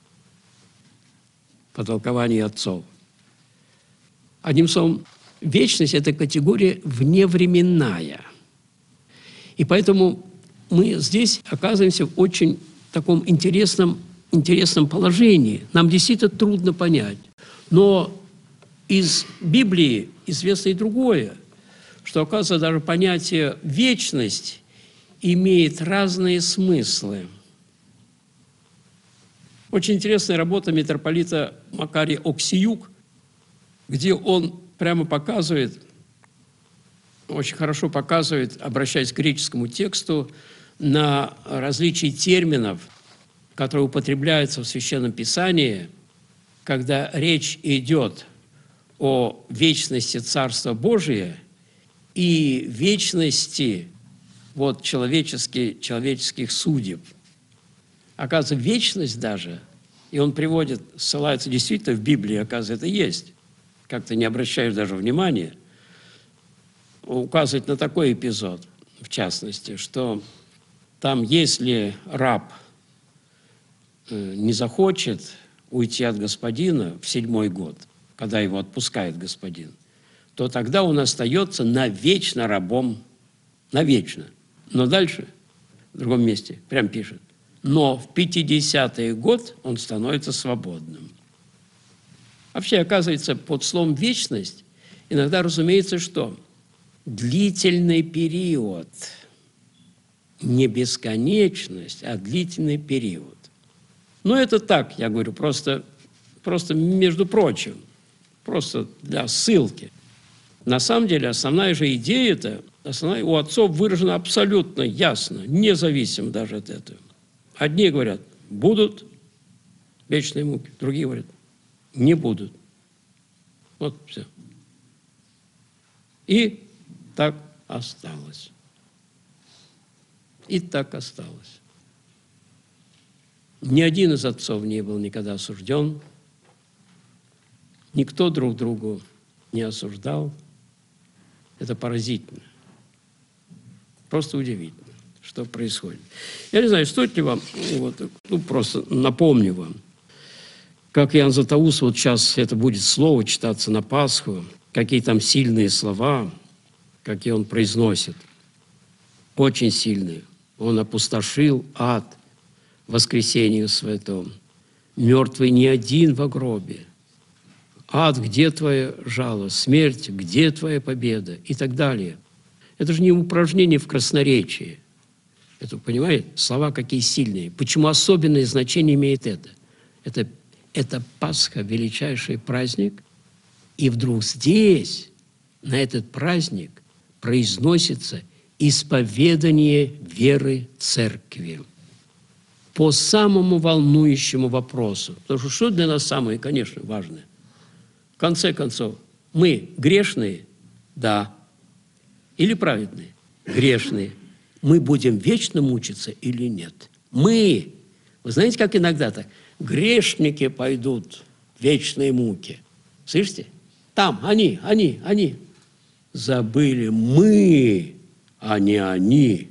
по толкованию отцов. Одним словом, вечность – это категория вневременная. И поэтому мы здесь оказываемся в очень таком интересном, интересном положении. Нам действительно трудно понять. Но из Библии известно и другое, что, оказывается, даже понятие «вечность» имеет разные смыслы. Очень интересная работа митрополита Макария Оксиюк, где он прямо показывает, очень хорошо показывает, обращаясь к греческому тексту, на различие терминов, которые употребляются в Священном Писании, когда речь идет о вечности Царства Божия и вечности вот, человеческих, человеческих судеб. Оказывается, вечность даже, и он приводит, ссылается действительно в Библии, оказывается, это есть, как-то не обращаешь даже внимания, указывает на такой эпизод, в частности, что там, если раб не захочет уйти от господина в седьмой год, когда его отпускает господин, то тогда он остается навечно рабом, навечно. Но дальше, в другом месте, прям пишет, но в пятидесятый год он становится свободным. Вообще, оказывается, под словом «вечность» иногда разумеется, что длительный период, не бесконечность, а длительный период. Но это так, я говорю, просто, просто между прочим, просто для ссылки. На самом деле, основная же идея-то, основная у отцов выражена абсолютно ясно, независимо даже от этого. Одни говорят, будут вечные муки, другие говорят, не будут. Вот все. И так осталось. И так осталось. Ни один из отцов не был никогда осужден, никто друг другу не осуждал. Это поразительно. Просто удивительно, что происходит. Я не знаю, стоит ли вам, вот, ну, просто напомню вам, как Иоанн Златоуст, вот сейчас это будет слово читаться на Пасху, какие там сильные слова, какие он произносит. Очень сильные. Он опустошил ад воскресению святом. Мертвый не один во гробе. Ад, где твоя жало? Смерть, где твоя победа? И так далее. Это же не упражнение в красноречии. Это, понимаете, слова какие сильные. Почему особенное значение имеет это? Это, это Пасха, величайший праздник. И вдруг здесь, на этот праздник, произносится исповедание веры Церкви по самому волнующему вопросу. Потому что что для нас самое, конечно, важное? В конце концов, мы грешные? Да. Или праведные? Грешные. мы будем вечно мучиться или нет. Мы, вы знаете, как иногда так, грешники пойдут в вечные муки. Слышите? Там, они, они, они. Забыли мы, а не они.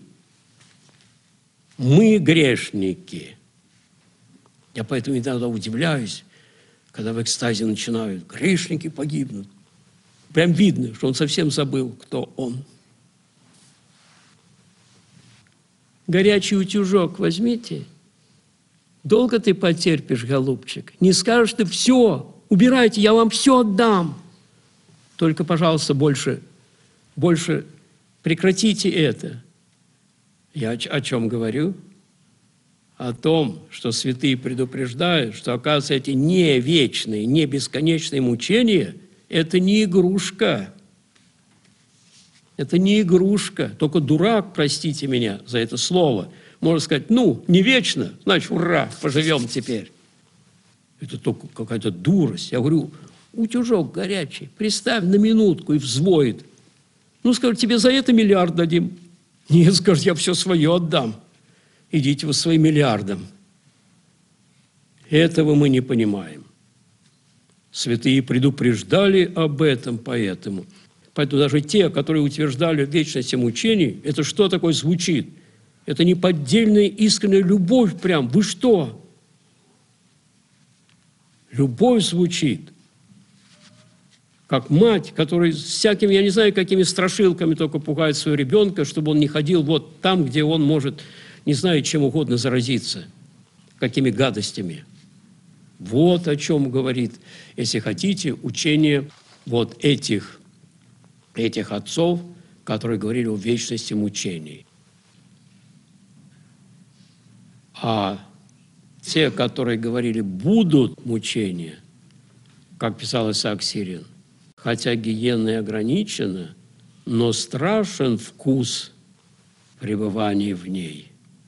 Мы грешники. Я поэтому иногда удивляюсь, когда в экстазе начинают, грешники погибнут. Прям видно, что он совсем забыл, кто он. Горячий утюжок возьмите. Долго ты потерпишь, голубчик? Не скажешь ты, все, убирайте, я вам все отдам. Только, пожалуйста, больше, больше прекратите это. Я о чем говорю? О том, что святые предупреждают, что, оказывается, эти не вечные, не бесконечные мучения – это не игрушка. Это не игрушка. Только дурак, простите меня за это слово, может сказать, ну, не вечно, значит, ура, поживем теперь. Это только какая-то дурость. Я говорю, утюжок горячий, приставь на минутку и взвоет. Ну, скажет, тебе за это миллиард дадим. Нет, скажет, я все свое отдам. Идите вы своим миллиардом. Этого мы не понимаем. Святые предупреждали об этом поэтому. Поэтому даже те, которые утверждали вечность мучений, это что такое звучит? Это неподдельная искренняя любовь прям. Вы что? Любовь звучит. Как мать, которая с всякими, я не знаю, какими страшилками только пугает своего ребенка, чтобы он не ходил вот там, где он может, не знаю, чем угодно заразиться, какими гадостями. Вот о чем говорит, если хотите, учение вот этих, этих отцов, которые говорили о вечности мучений. А те, которые говорили, будут мучения, как писал Исаак Сирин, хотя гиенна и ограничена, но страшен вкус пребывания в ней.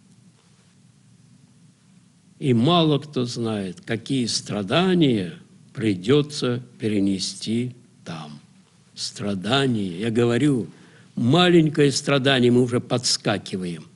И мало кто знает, какие страдания придется перенести там. Страдания, я говорю, маленькое страдание, мы уже подскакиваем.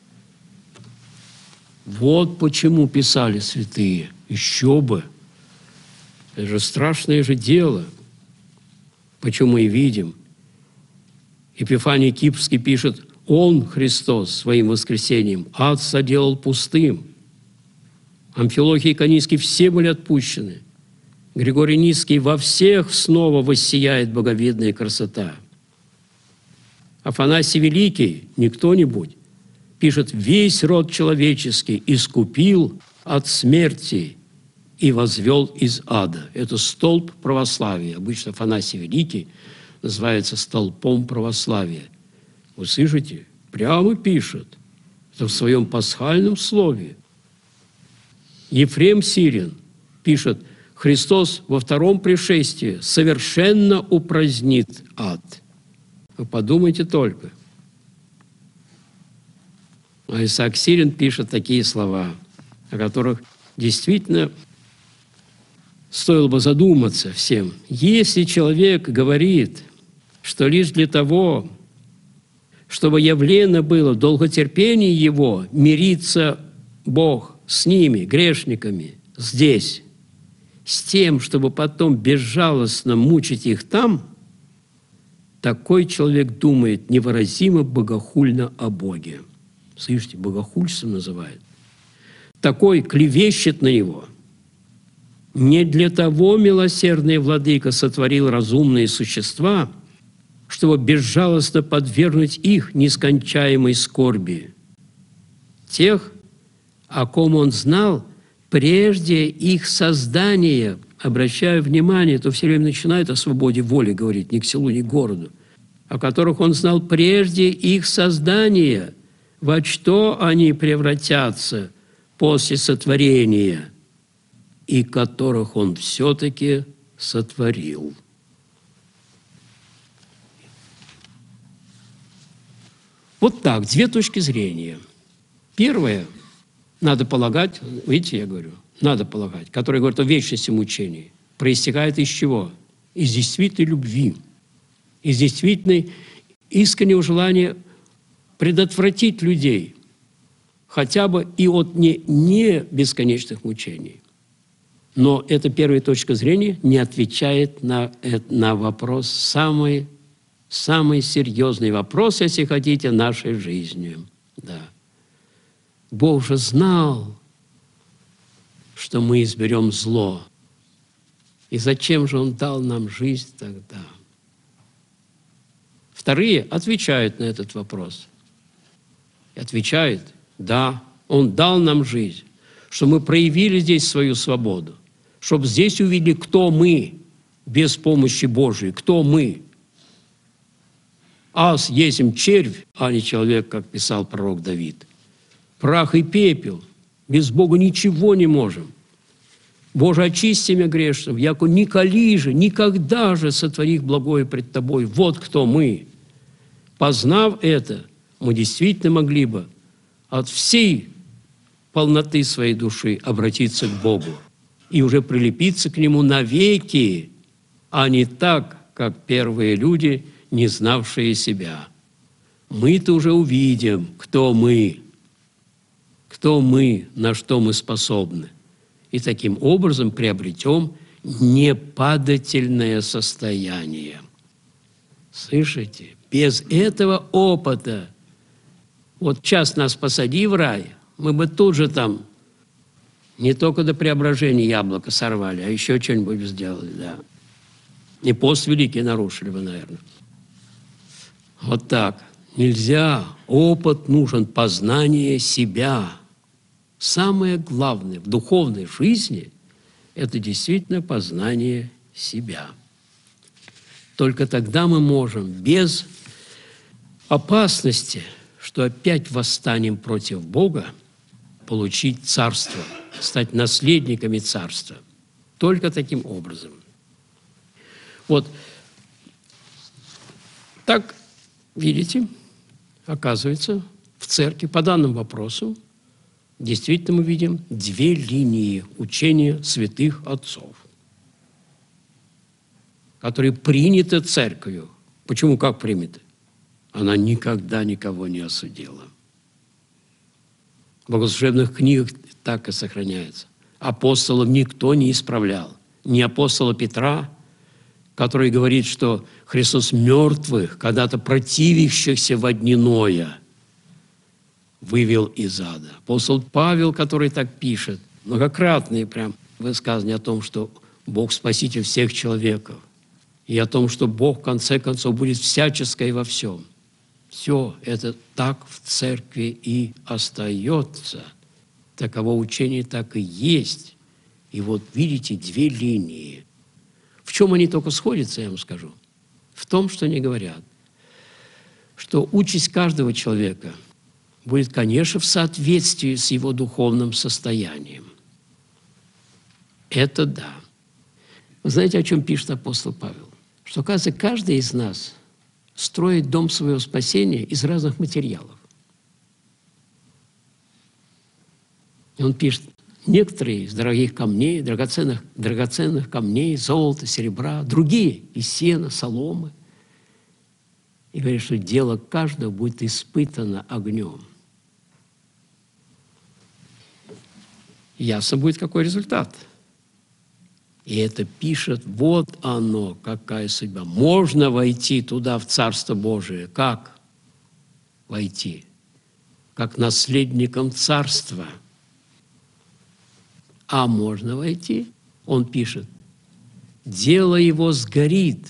Вот почему писали святые. Еще бы. Это же страшное же дело. Почему мы видим. Епифаний Кипрский пишет, Он, Христос, своим воскресением ад соделал пустым. Амфилохий и Канийский все были отпущены. Григорий Низкий во всех снова воссияет боговидная красота. Афанасий Великий, не кто-нибудь, пишет, весь род человеческий искупил от смерти и возвел из ада. Это столб православия. Обычно Афанасий Великий называется столпом православия. Вы слышите? Прямо пишет. Это в своем пасхальном слове. Ефрем Сирин пишет, Христос во втором пришествии совершенно упразднит ад. Вы подумайте только. А Исаак Сирин пишет такие слова, о которых действительно стоило бы задуматься всем. Если человек говорит, что лишь для того, чтобы явлено было в долготерпении его, мириться Бог с ними, грешниками, здесь, с тем, чтобы потом безжалостно мучить их там, такой человек думает невыразимо богохульно о Боге. Слышите, богохульством называют. Такой клевещет на него. Не для того милосердный владыка сотворил разумные существа, чтобы безжалостно подвергнуть их нескончаемой скорби. Тех, о ком он знал прежде их создания, обращая внимание, то все время начинает о свободе воли говорить, ни к селу, ни к городу, о которых он знал прежде их создания, во что они превратятся после сотворения, и которых он все-таки сотворил. Вот так, две точки зрения. Первое, надо полагать, видите, я говорю, надо полагать, который говорит о вечности мучений, проистекает из чего? Из действительной любви, из действительной искреннего желания предотвратить людей хотя бы и от не, не бесконечных мучений. Но эта первая точка зрения не отвечает на, на вопрос, самый, самый серьезный вопрос, если хотите, нашей жизни. Да. Бог же знал, что мы изберем зло. И зачем же Он дал нам жизнь тогда? Вторые отвечают на этот вопрос. И отвечают, да, Он дал нам жизнь, что мы проявили здесь свою свободу, чтобы здесь увидели, кто мы без помощи Божией, кто мы. Ас есмь червь, а не человек, как писал пророк Давид. Прах и пепел, без Бога ничего не можем. Боже, очисти меня грешным, яко николи же, никогда же сотворих благое пред Тобой. Вот кто мы. Познав это, мы действительно могли бы от всей полноты своей души обратиться к Богу и уже прилепиться к Нему навеки, а не так, как первые люди, не знавшие себя. Мы-то уже увидим, кто мы, кто мы, на что мы способны. И таким образом приобретем непадательное состояние. Слышите? Без этого опыта, вот час нас посади в рай, мы бы тут же там не только до преображения яблоко сорвали, а еще что-нибудь сделали, да. И пост великий нарушили бы, наверное. Вот так. Нельзя. Опыт нужен, познание себя. Самое главное в духовной жизни – это действительно познание себя. Только тогда мы можем без опасности, что опять восстанем против Бога, получить царство, стать наследниками царства. Только таким образом. Вот так, видите, оказывается, в церкви по данному вопросу действительно мы видим две линии учения святых отцов, которые приняты церковью. Почему, как приняты? Она никогда никого не осудила. В богослужебных книгах так и сохраняется. Апостолов никто не исправлял. Ни апостола Петра, который говорит, что Христос мертвых, когда-то противившихся во дни Ноя, вывел из ада. Апостол Павел, который так пишет, многократные прям высказывания о том, что Бог спаситель всех человеков, и о том, что Бог в конце концов будет всяческой во всем. Все это так в церкви и остается. Таково учение так и есть. И вот видите две линии. В чем они только сходятся, я вам скажу? В том, что они говорят, что участь каждого человека будет, конечно, в соответствии с его духовным состоянием. Это да. Вы знаете, о чем пишет апостол Павел? Что, оказывается, каждый из нас строит дом своего спасения из разных материалов. И он пишет, некоторые из дорогих камней, драгоценных, драгоценных камней, золота, серебра, другие из сена, соломы. И говорит, что дело каждого будет испытано огнем. Ясно будет, какой результат. И это пишет, вот оно, какая судьба. Можно войти туда, в Царство Божие. Как войти? Как наследником Царства. А можно войти? Он пишет, дело его сгорит,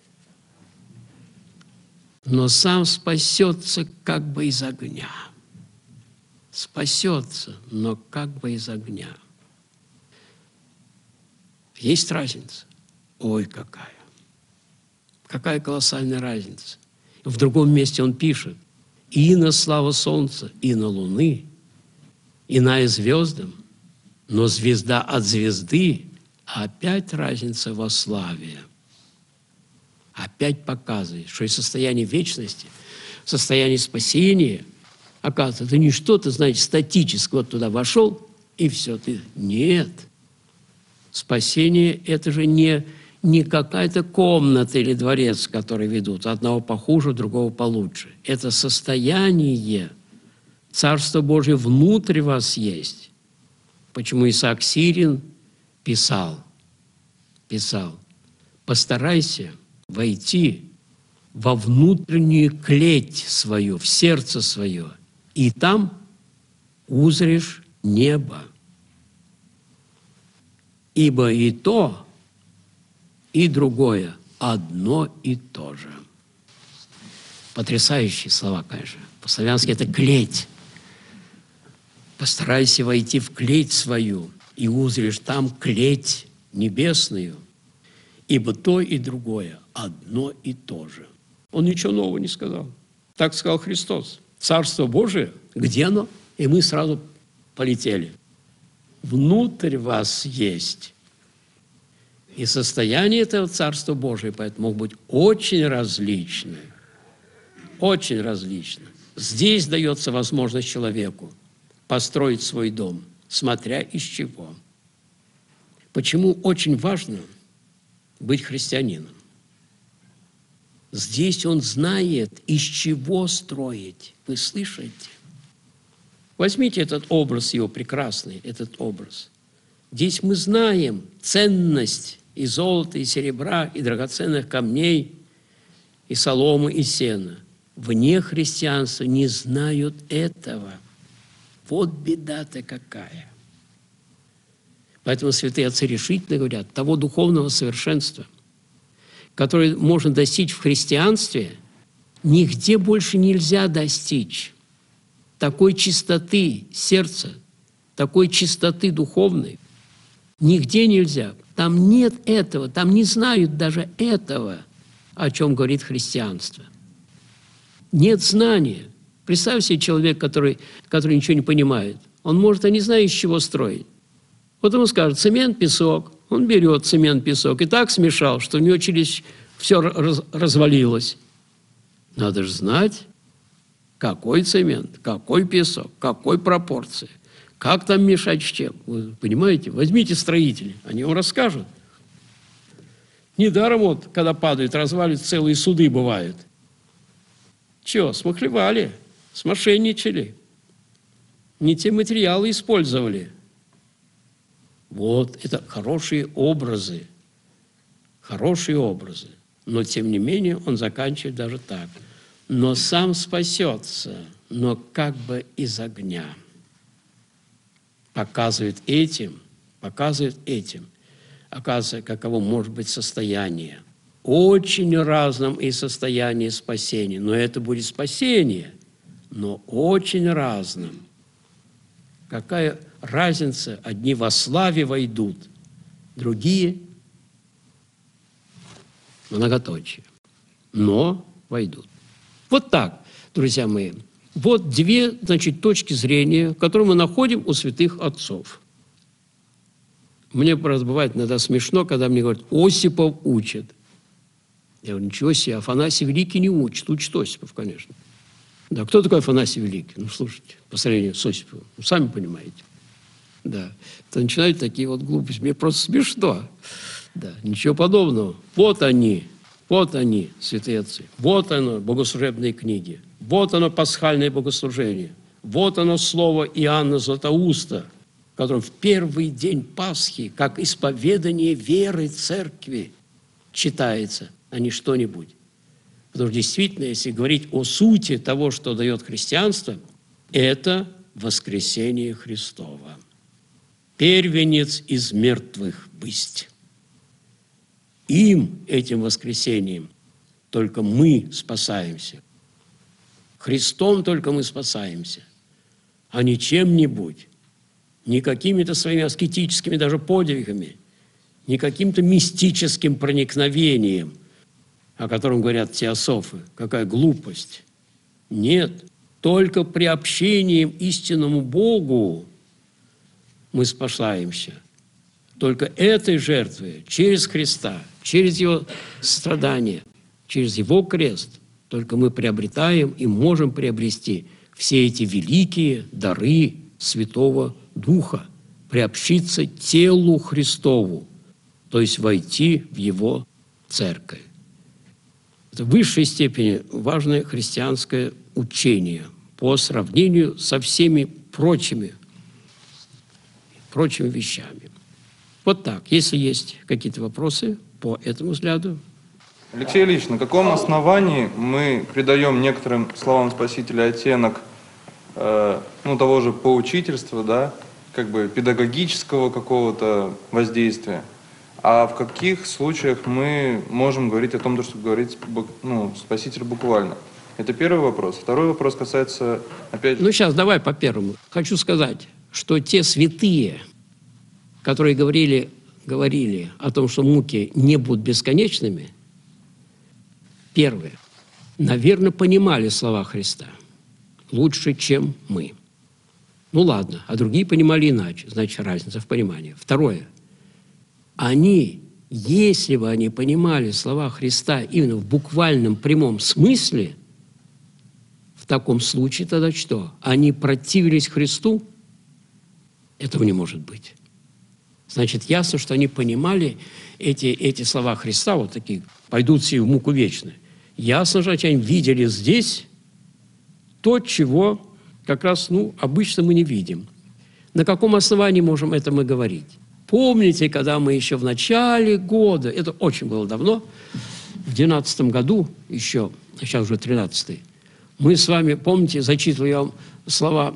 но сам спасется как бы из огня. Спасется, но как бы из огня. Есть разница? Ой, какая! Какая колоссальная разница! В другом месте он пишет, и на славу солнца, и на луны, иная звездам, но звезда от звезды, а опять разница во славе. Опять показывает, что из состояния вечности, состояние спасения, оказывается, это не что-то, знаете, статическое, вот туда вошел, и все, ты... Нет. Спасение – это же не, не какая-то комната или дворец, который ведут, одного похуже, другого получше. Это состояние. Царство Божие внутрь вас есть. Почему Исаак Сирин писал, писал, постарайся войти во внутреннюю клеть свою, в сердце свое, и там узришь небо. Ибо и то, и другое одно и то же. Потрясающие слова, конечно. По-славянски это клеть. Постарайся войти в клеть свою, и узришь там клеть небесную, ибо то и другое одно и то же. Он ничего нового не сказал. Так сказал Христос. Царство Божие, где оно? И мы сразу полетели. Внутрь вас есть. И состояние этого Царства Божия поэтому могут быть очень различны. Очень различны. Здесь дается возможность человеку построить свой дом, смотря из чего. Почему очень важно быть христианином? Здесь он знает, из чего строить. Вы слышите? Возьмите этот образ его прекрасный, этот образ. Здесь мы знаем ценность и золота, и серебра, и драгоценных камней, и соломы, и сена. Вне христианства не знают этого. Вот беда-то какая. Поэтому святые отцы решительно говорят, того духовного совершенства, которое можно достичь в христианстве, нигде больше нельзя достичь. Такой чистоты сердца, такой чистоты духовной нигде нельзя. Там нет этого, там не знают даже этого, о чем говорит христианство. Нет знания. Представь себе человек, который, который ничего не понимает. Он может, а не знаю, из чего строить. Вот ему скажут, цемент, песок. Он берет цемент, песок и так смешал, что у него через все раз, развалилось. Надо же знать, какой цемент, какой песок, какой пропорции, как там мешать с чем. Вы понимаете? Возьмите строителей, они вам расскажут. Недаром вот, когда падают, разваливают, целые суды бывают. Чего, смахлевали, смошенничали, не те материалы использовали. Вот, это хорошие образы, хорошие образы. Но, тем не менее, он заканчивает даже так. Но сам спасется, но как бы из огня. Показывает этим, показывает этим, оказывается, каково может быть состояние. Очень разном и состоянии спасения. Но это будет спасение, но очень разным. Какая разница? Одни во славе войдут, другие многоточие. Но войдут. Вот так, друзья мои. Вот две, значит, точки зрения, которые мы находим у святых отцов. Мне просто бывает иногда смешно, когда мне говорят, Осипов учит. Я говорю, ничего себе, Афанасий Великий не учит, учит Осипов, конечно. Да, кто такой Афанасий Великий? Ну, слушайте, по сравнению с Осиповым, ну, сами понимаете. Да, то начинают такие вот глупости. Мне просто смешно. Да, ничего подобного. Вот они, вот они, святые отцы. Вот оно, богослужебные книги. Вот оно, пасхальное богослужение. Вот оно, слово Иоанна Златоуста, в котором в первый день Пасхи, как исповедание веры церкви, читается, а не что-нибудь. Потому что действительно, если говорить о сути того, что дает христианство, это воскресение Христова. Первенец из мертвых бысть. Им, этим воскресением, только мы спасаемся. Христом только мы спасаемся, а не чем-нибудь, не какими-то своими аскетическими даже подвигами, не каким-то мистическим проникновением, о котором говорят теософы. Какая глупость. Нет, только приобщением истинному Богу мы спасаемся. Только этой жертвой, через Христа, через Его страдания, через Его крест, только мы приобретаем и можем приобрести все эти великие дары Святого Духа, приобщиться телу Христову, то есть войти в его церковь. Это в высшей степени важное христианское учение по сравнению со всеми прочими, прочими вещами. Вот так. Если есть какие-то вопросы по этому взгляду. Алексей Ильич, на каком основании мы придаем некоторым словам Спасителя оттенок э, ну, того же поучительства, да, как бы педагогического какого-то воздействия, а в каких случаях мы можем говорить о том, что говорит ну, Спаситель буквально? Это первый вопрос. Второй вопрос касается, опять же... Ну, сейчас давай по первому. Хочу сказать, что те святые, которые говорили, говорили о том, что муки не будут бесконечными, первые, наверное, понимали слова Христа лучше, чем мы. Ну ладно, а другие понимали иначе, значит, разница в понимании. Второе. Они, если бы они понимали слова Христа именно в буквальном прямом смысле, в таком случае тогда что? Они противились Христу? Этого не может быть. Значит, ясно, что они понимали эти, эти слова Христа, вот такие, пойдут все в муку вечную. Ясно же, что они видели здесь то, чего как раз, ну, обычно мы не видим. На каком основании можем это мы говорить? Помните, когда мы еще в начале года, это очень было давно, в двенадцатом году еще, сейчас уже тринадцатый, мы с вами, помните, зачитывал я вам слова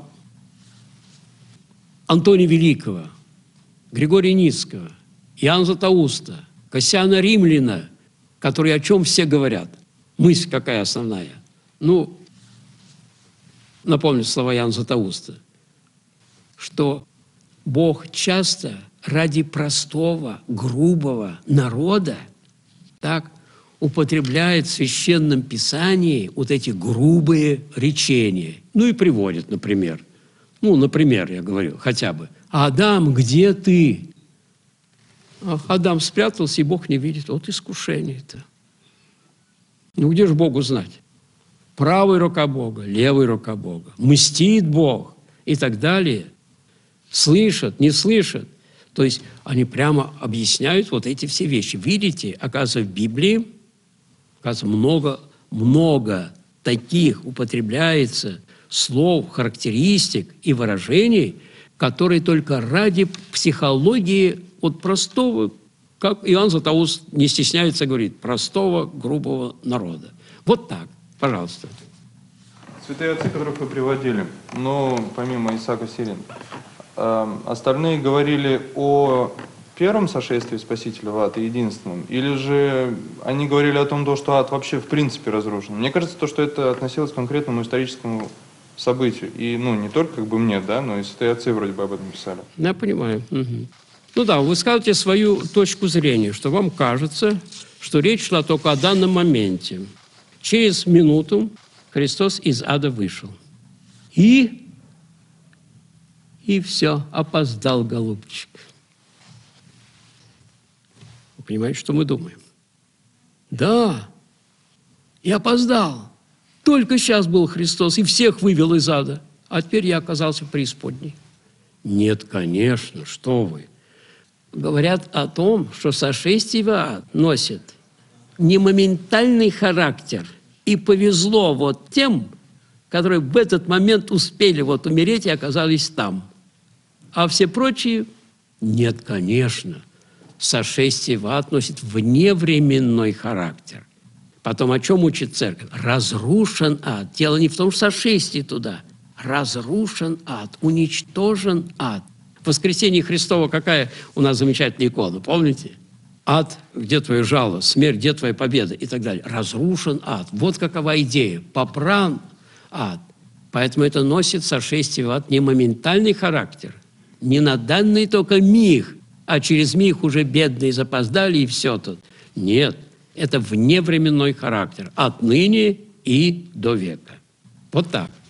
Антония Великого, Григория Ницкого, Иоанна Златоуста, Кассиана Римляна, которые о чем все говорят. Мысль какая основная? Ну, напомню слова Иоанна Златоуста, что Бог часто ради простого, грубого народа так употребляет в Священном Писании вот эти грубые речения. Ну и приводит, например. Ну, например, я говорю, хотя бы. «Адам, где ты?» Ах, Адам спрятался, и Бог не видит. Вот искушение-то. Ну, где же Богу знать? Правая рука Бога, левая рука Бога. Мстит Бог и так далее. Слышат, не слышат. То есть они прямо объясняют вот эти все вещи. Видите, оказывается, в Библии оказывается, много, много таких употребляется слов, характеристик и выражений, которые только ради психологии вот простого, как Иоанн Златоуст не стесняется говорить, простого, грубого народа. Вот так, пожалуйста. Святые отцы, которых вы приводили, ну, помимо Исаака Сирин, э, остальные говорили о первом сошествии Спасителя в ад и единственном, или же они говорили о том, что ад вообще в принципе разрушен? Мне кажется, то, что это относилось к конкретному историческому событию. И, ну, не только как бы мне, да, но и святые отцы вроде бы об этом писали. Я понимаю. Угу. Ну да, вы скажете свою точку зрения, что вам кажется, что речь шла только о данном моменте. Через минуту Христос из ада вышел. И, и все, опоздал, голубчик. Вы понимаете, что мы думаем? Да, и опоздал. Только сейчас был Христос и всех вывел из ада, а теперь я оказался в преисподней. Нет, конечно, что вы. Говорят о том, что сошествие в ад носит не моментальный характер, и повезло вот тем, которые в этот момент успели вот умереть и оказались там. А все прочие – нет, конечно. Сошествие в ад носит вневременной характер. Потом о чем учит церковь? Разрушен ад. Дело не в том, что сошествие туда. Разрушен ад, уничтожен ад. В воскресенье Христово какая у нас замечательная икона, помните? Ад, где твое жало, смерть, где твоя победа и так далее. Разрушен ад. Вот какова идея. Попран ад. Поэтому это носит сошествие в ад не моментальный характер, не на данный только миг, а через миг уже бедные запоздали и все тут. Нет, это вневременной характер. Отныне и до века. Вот так.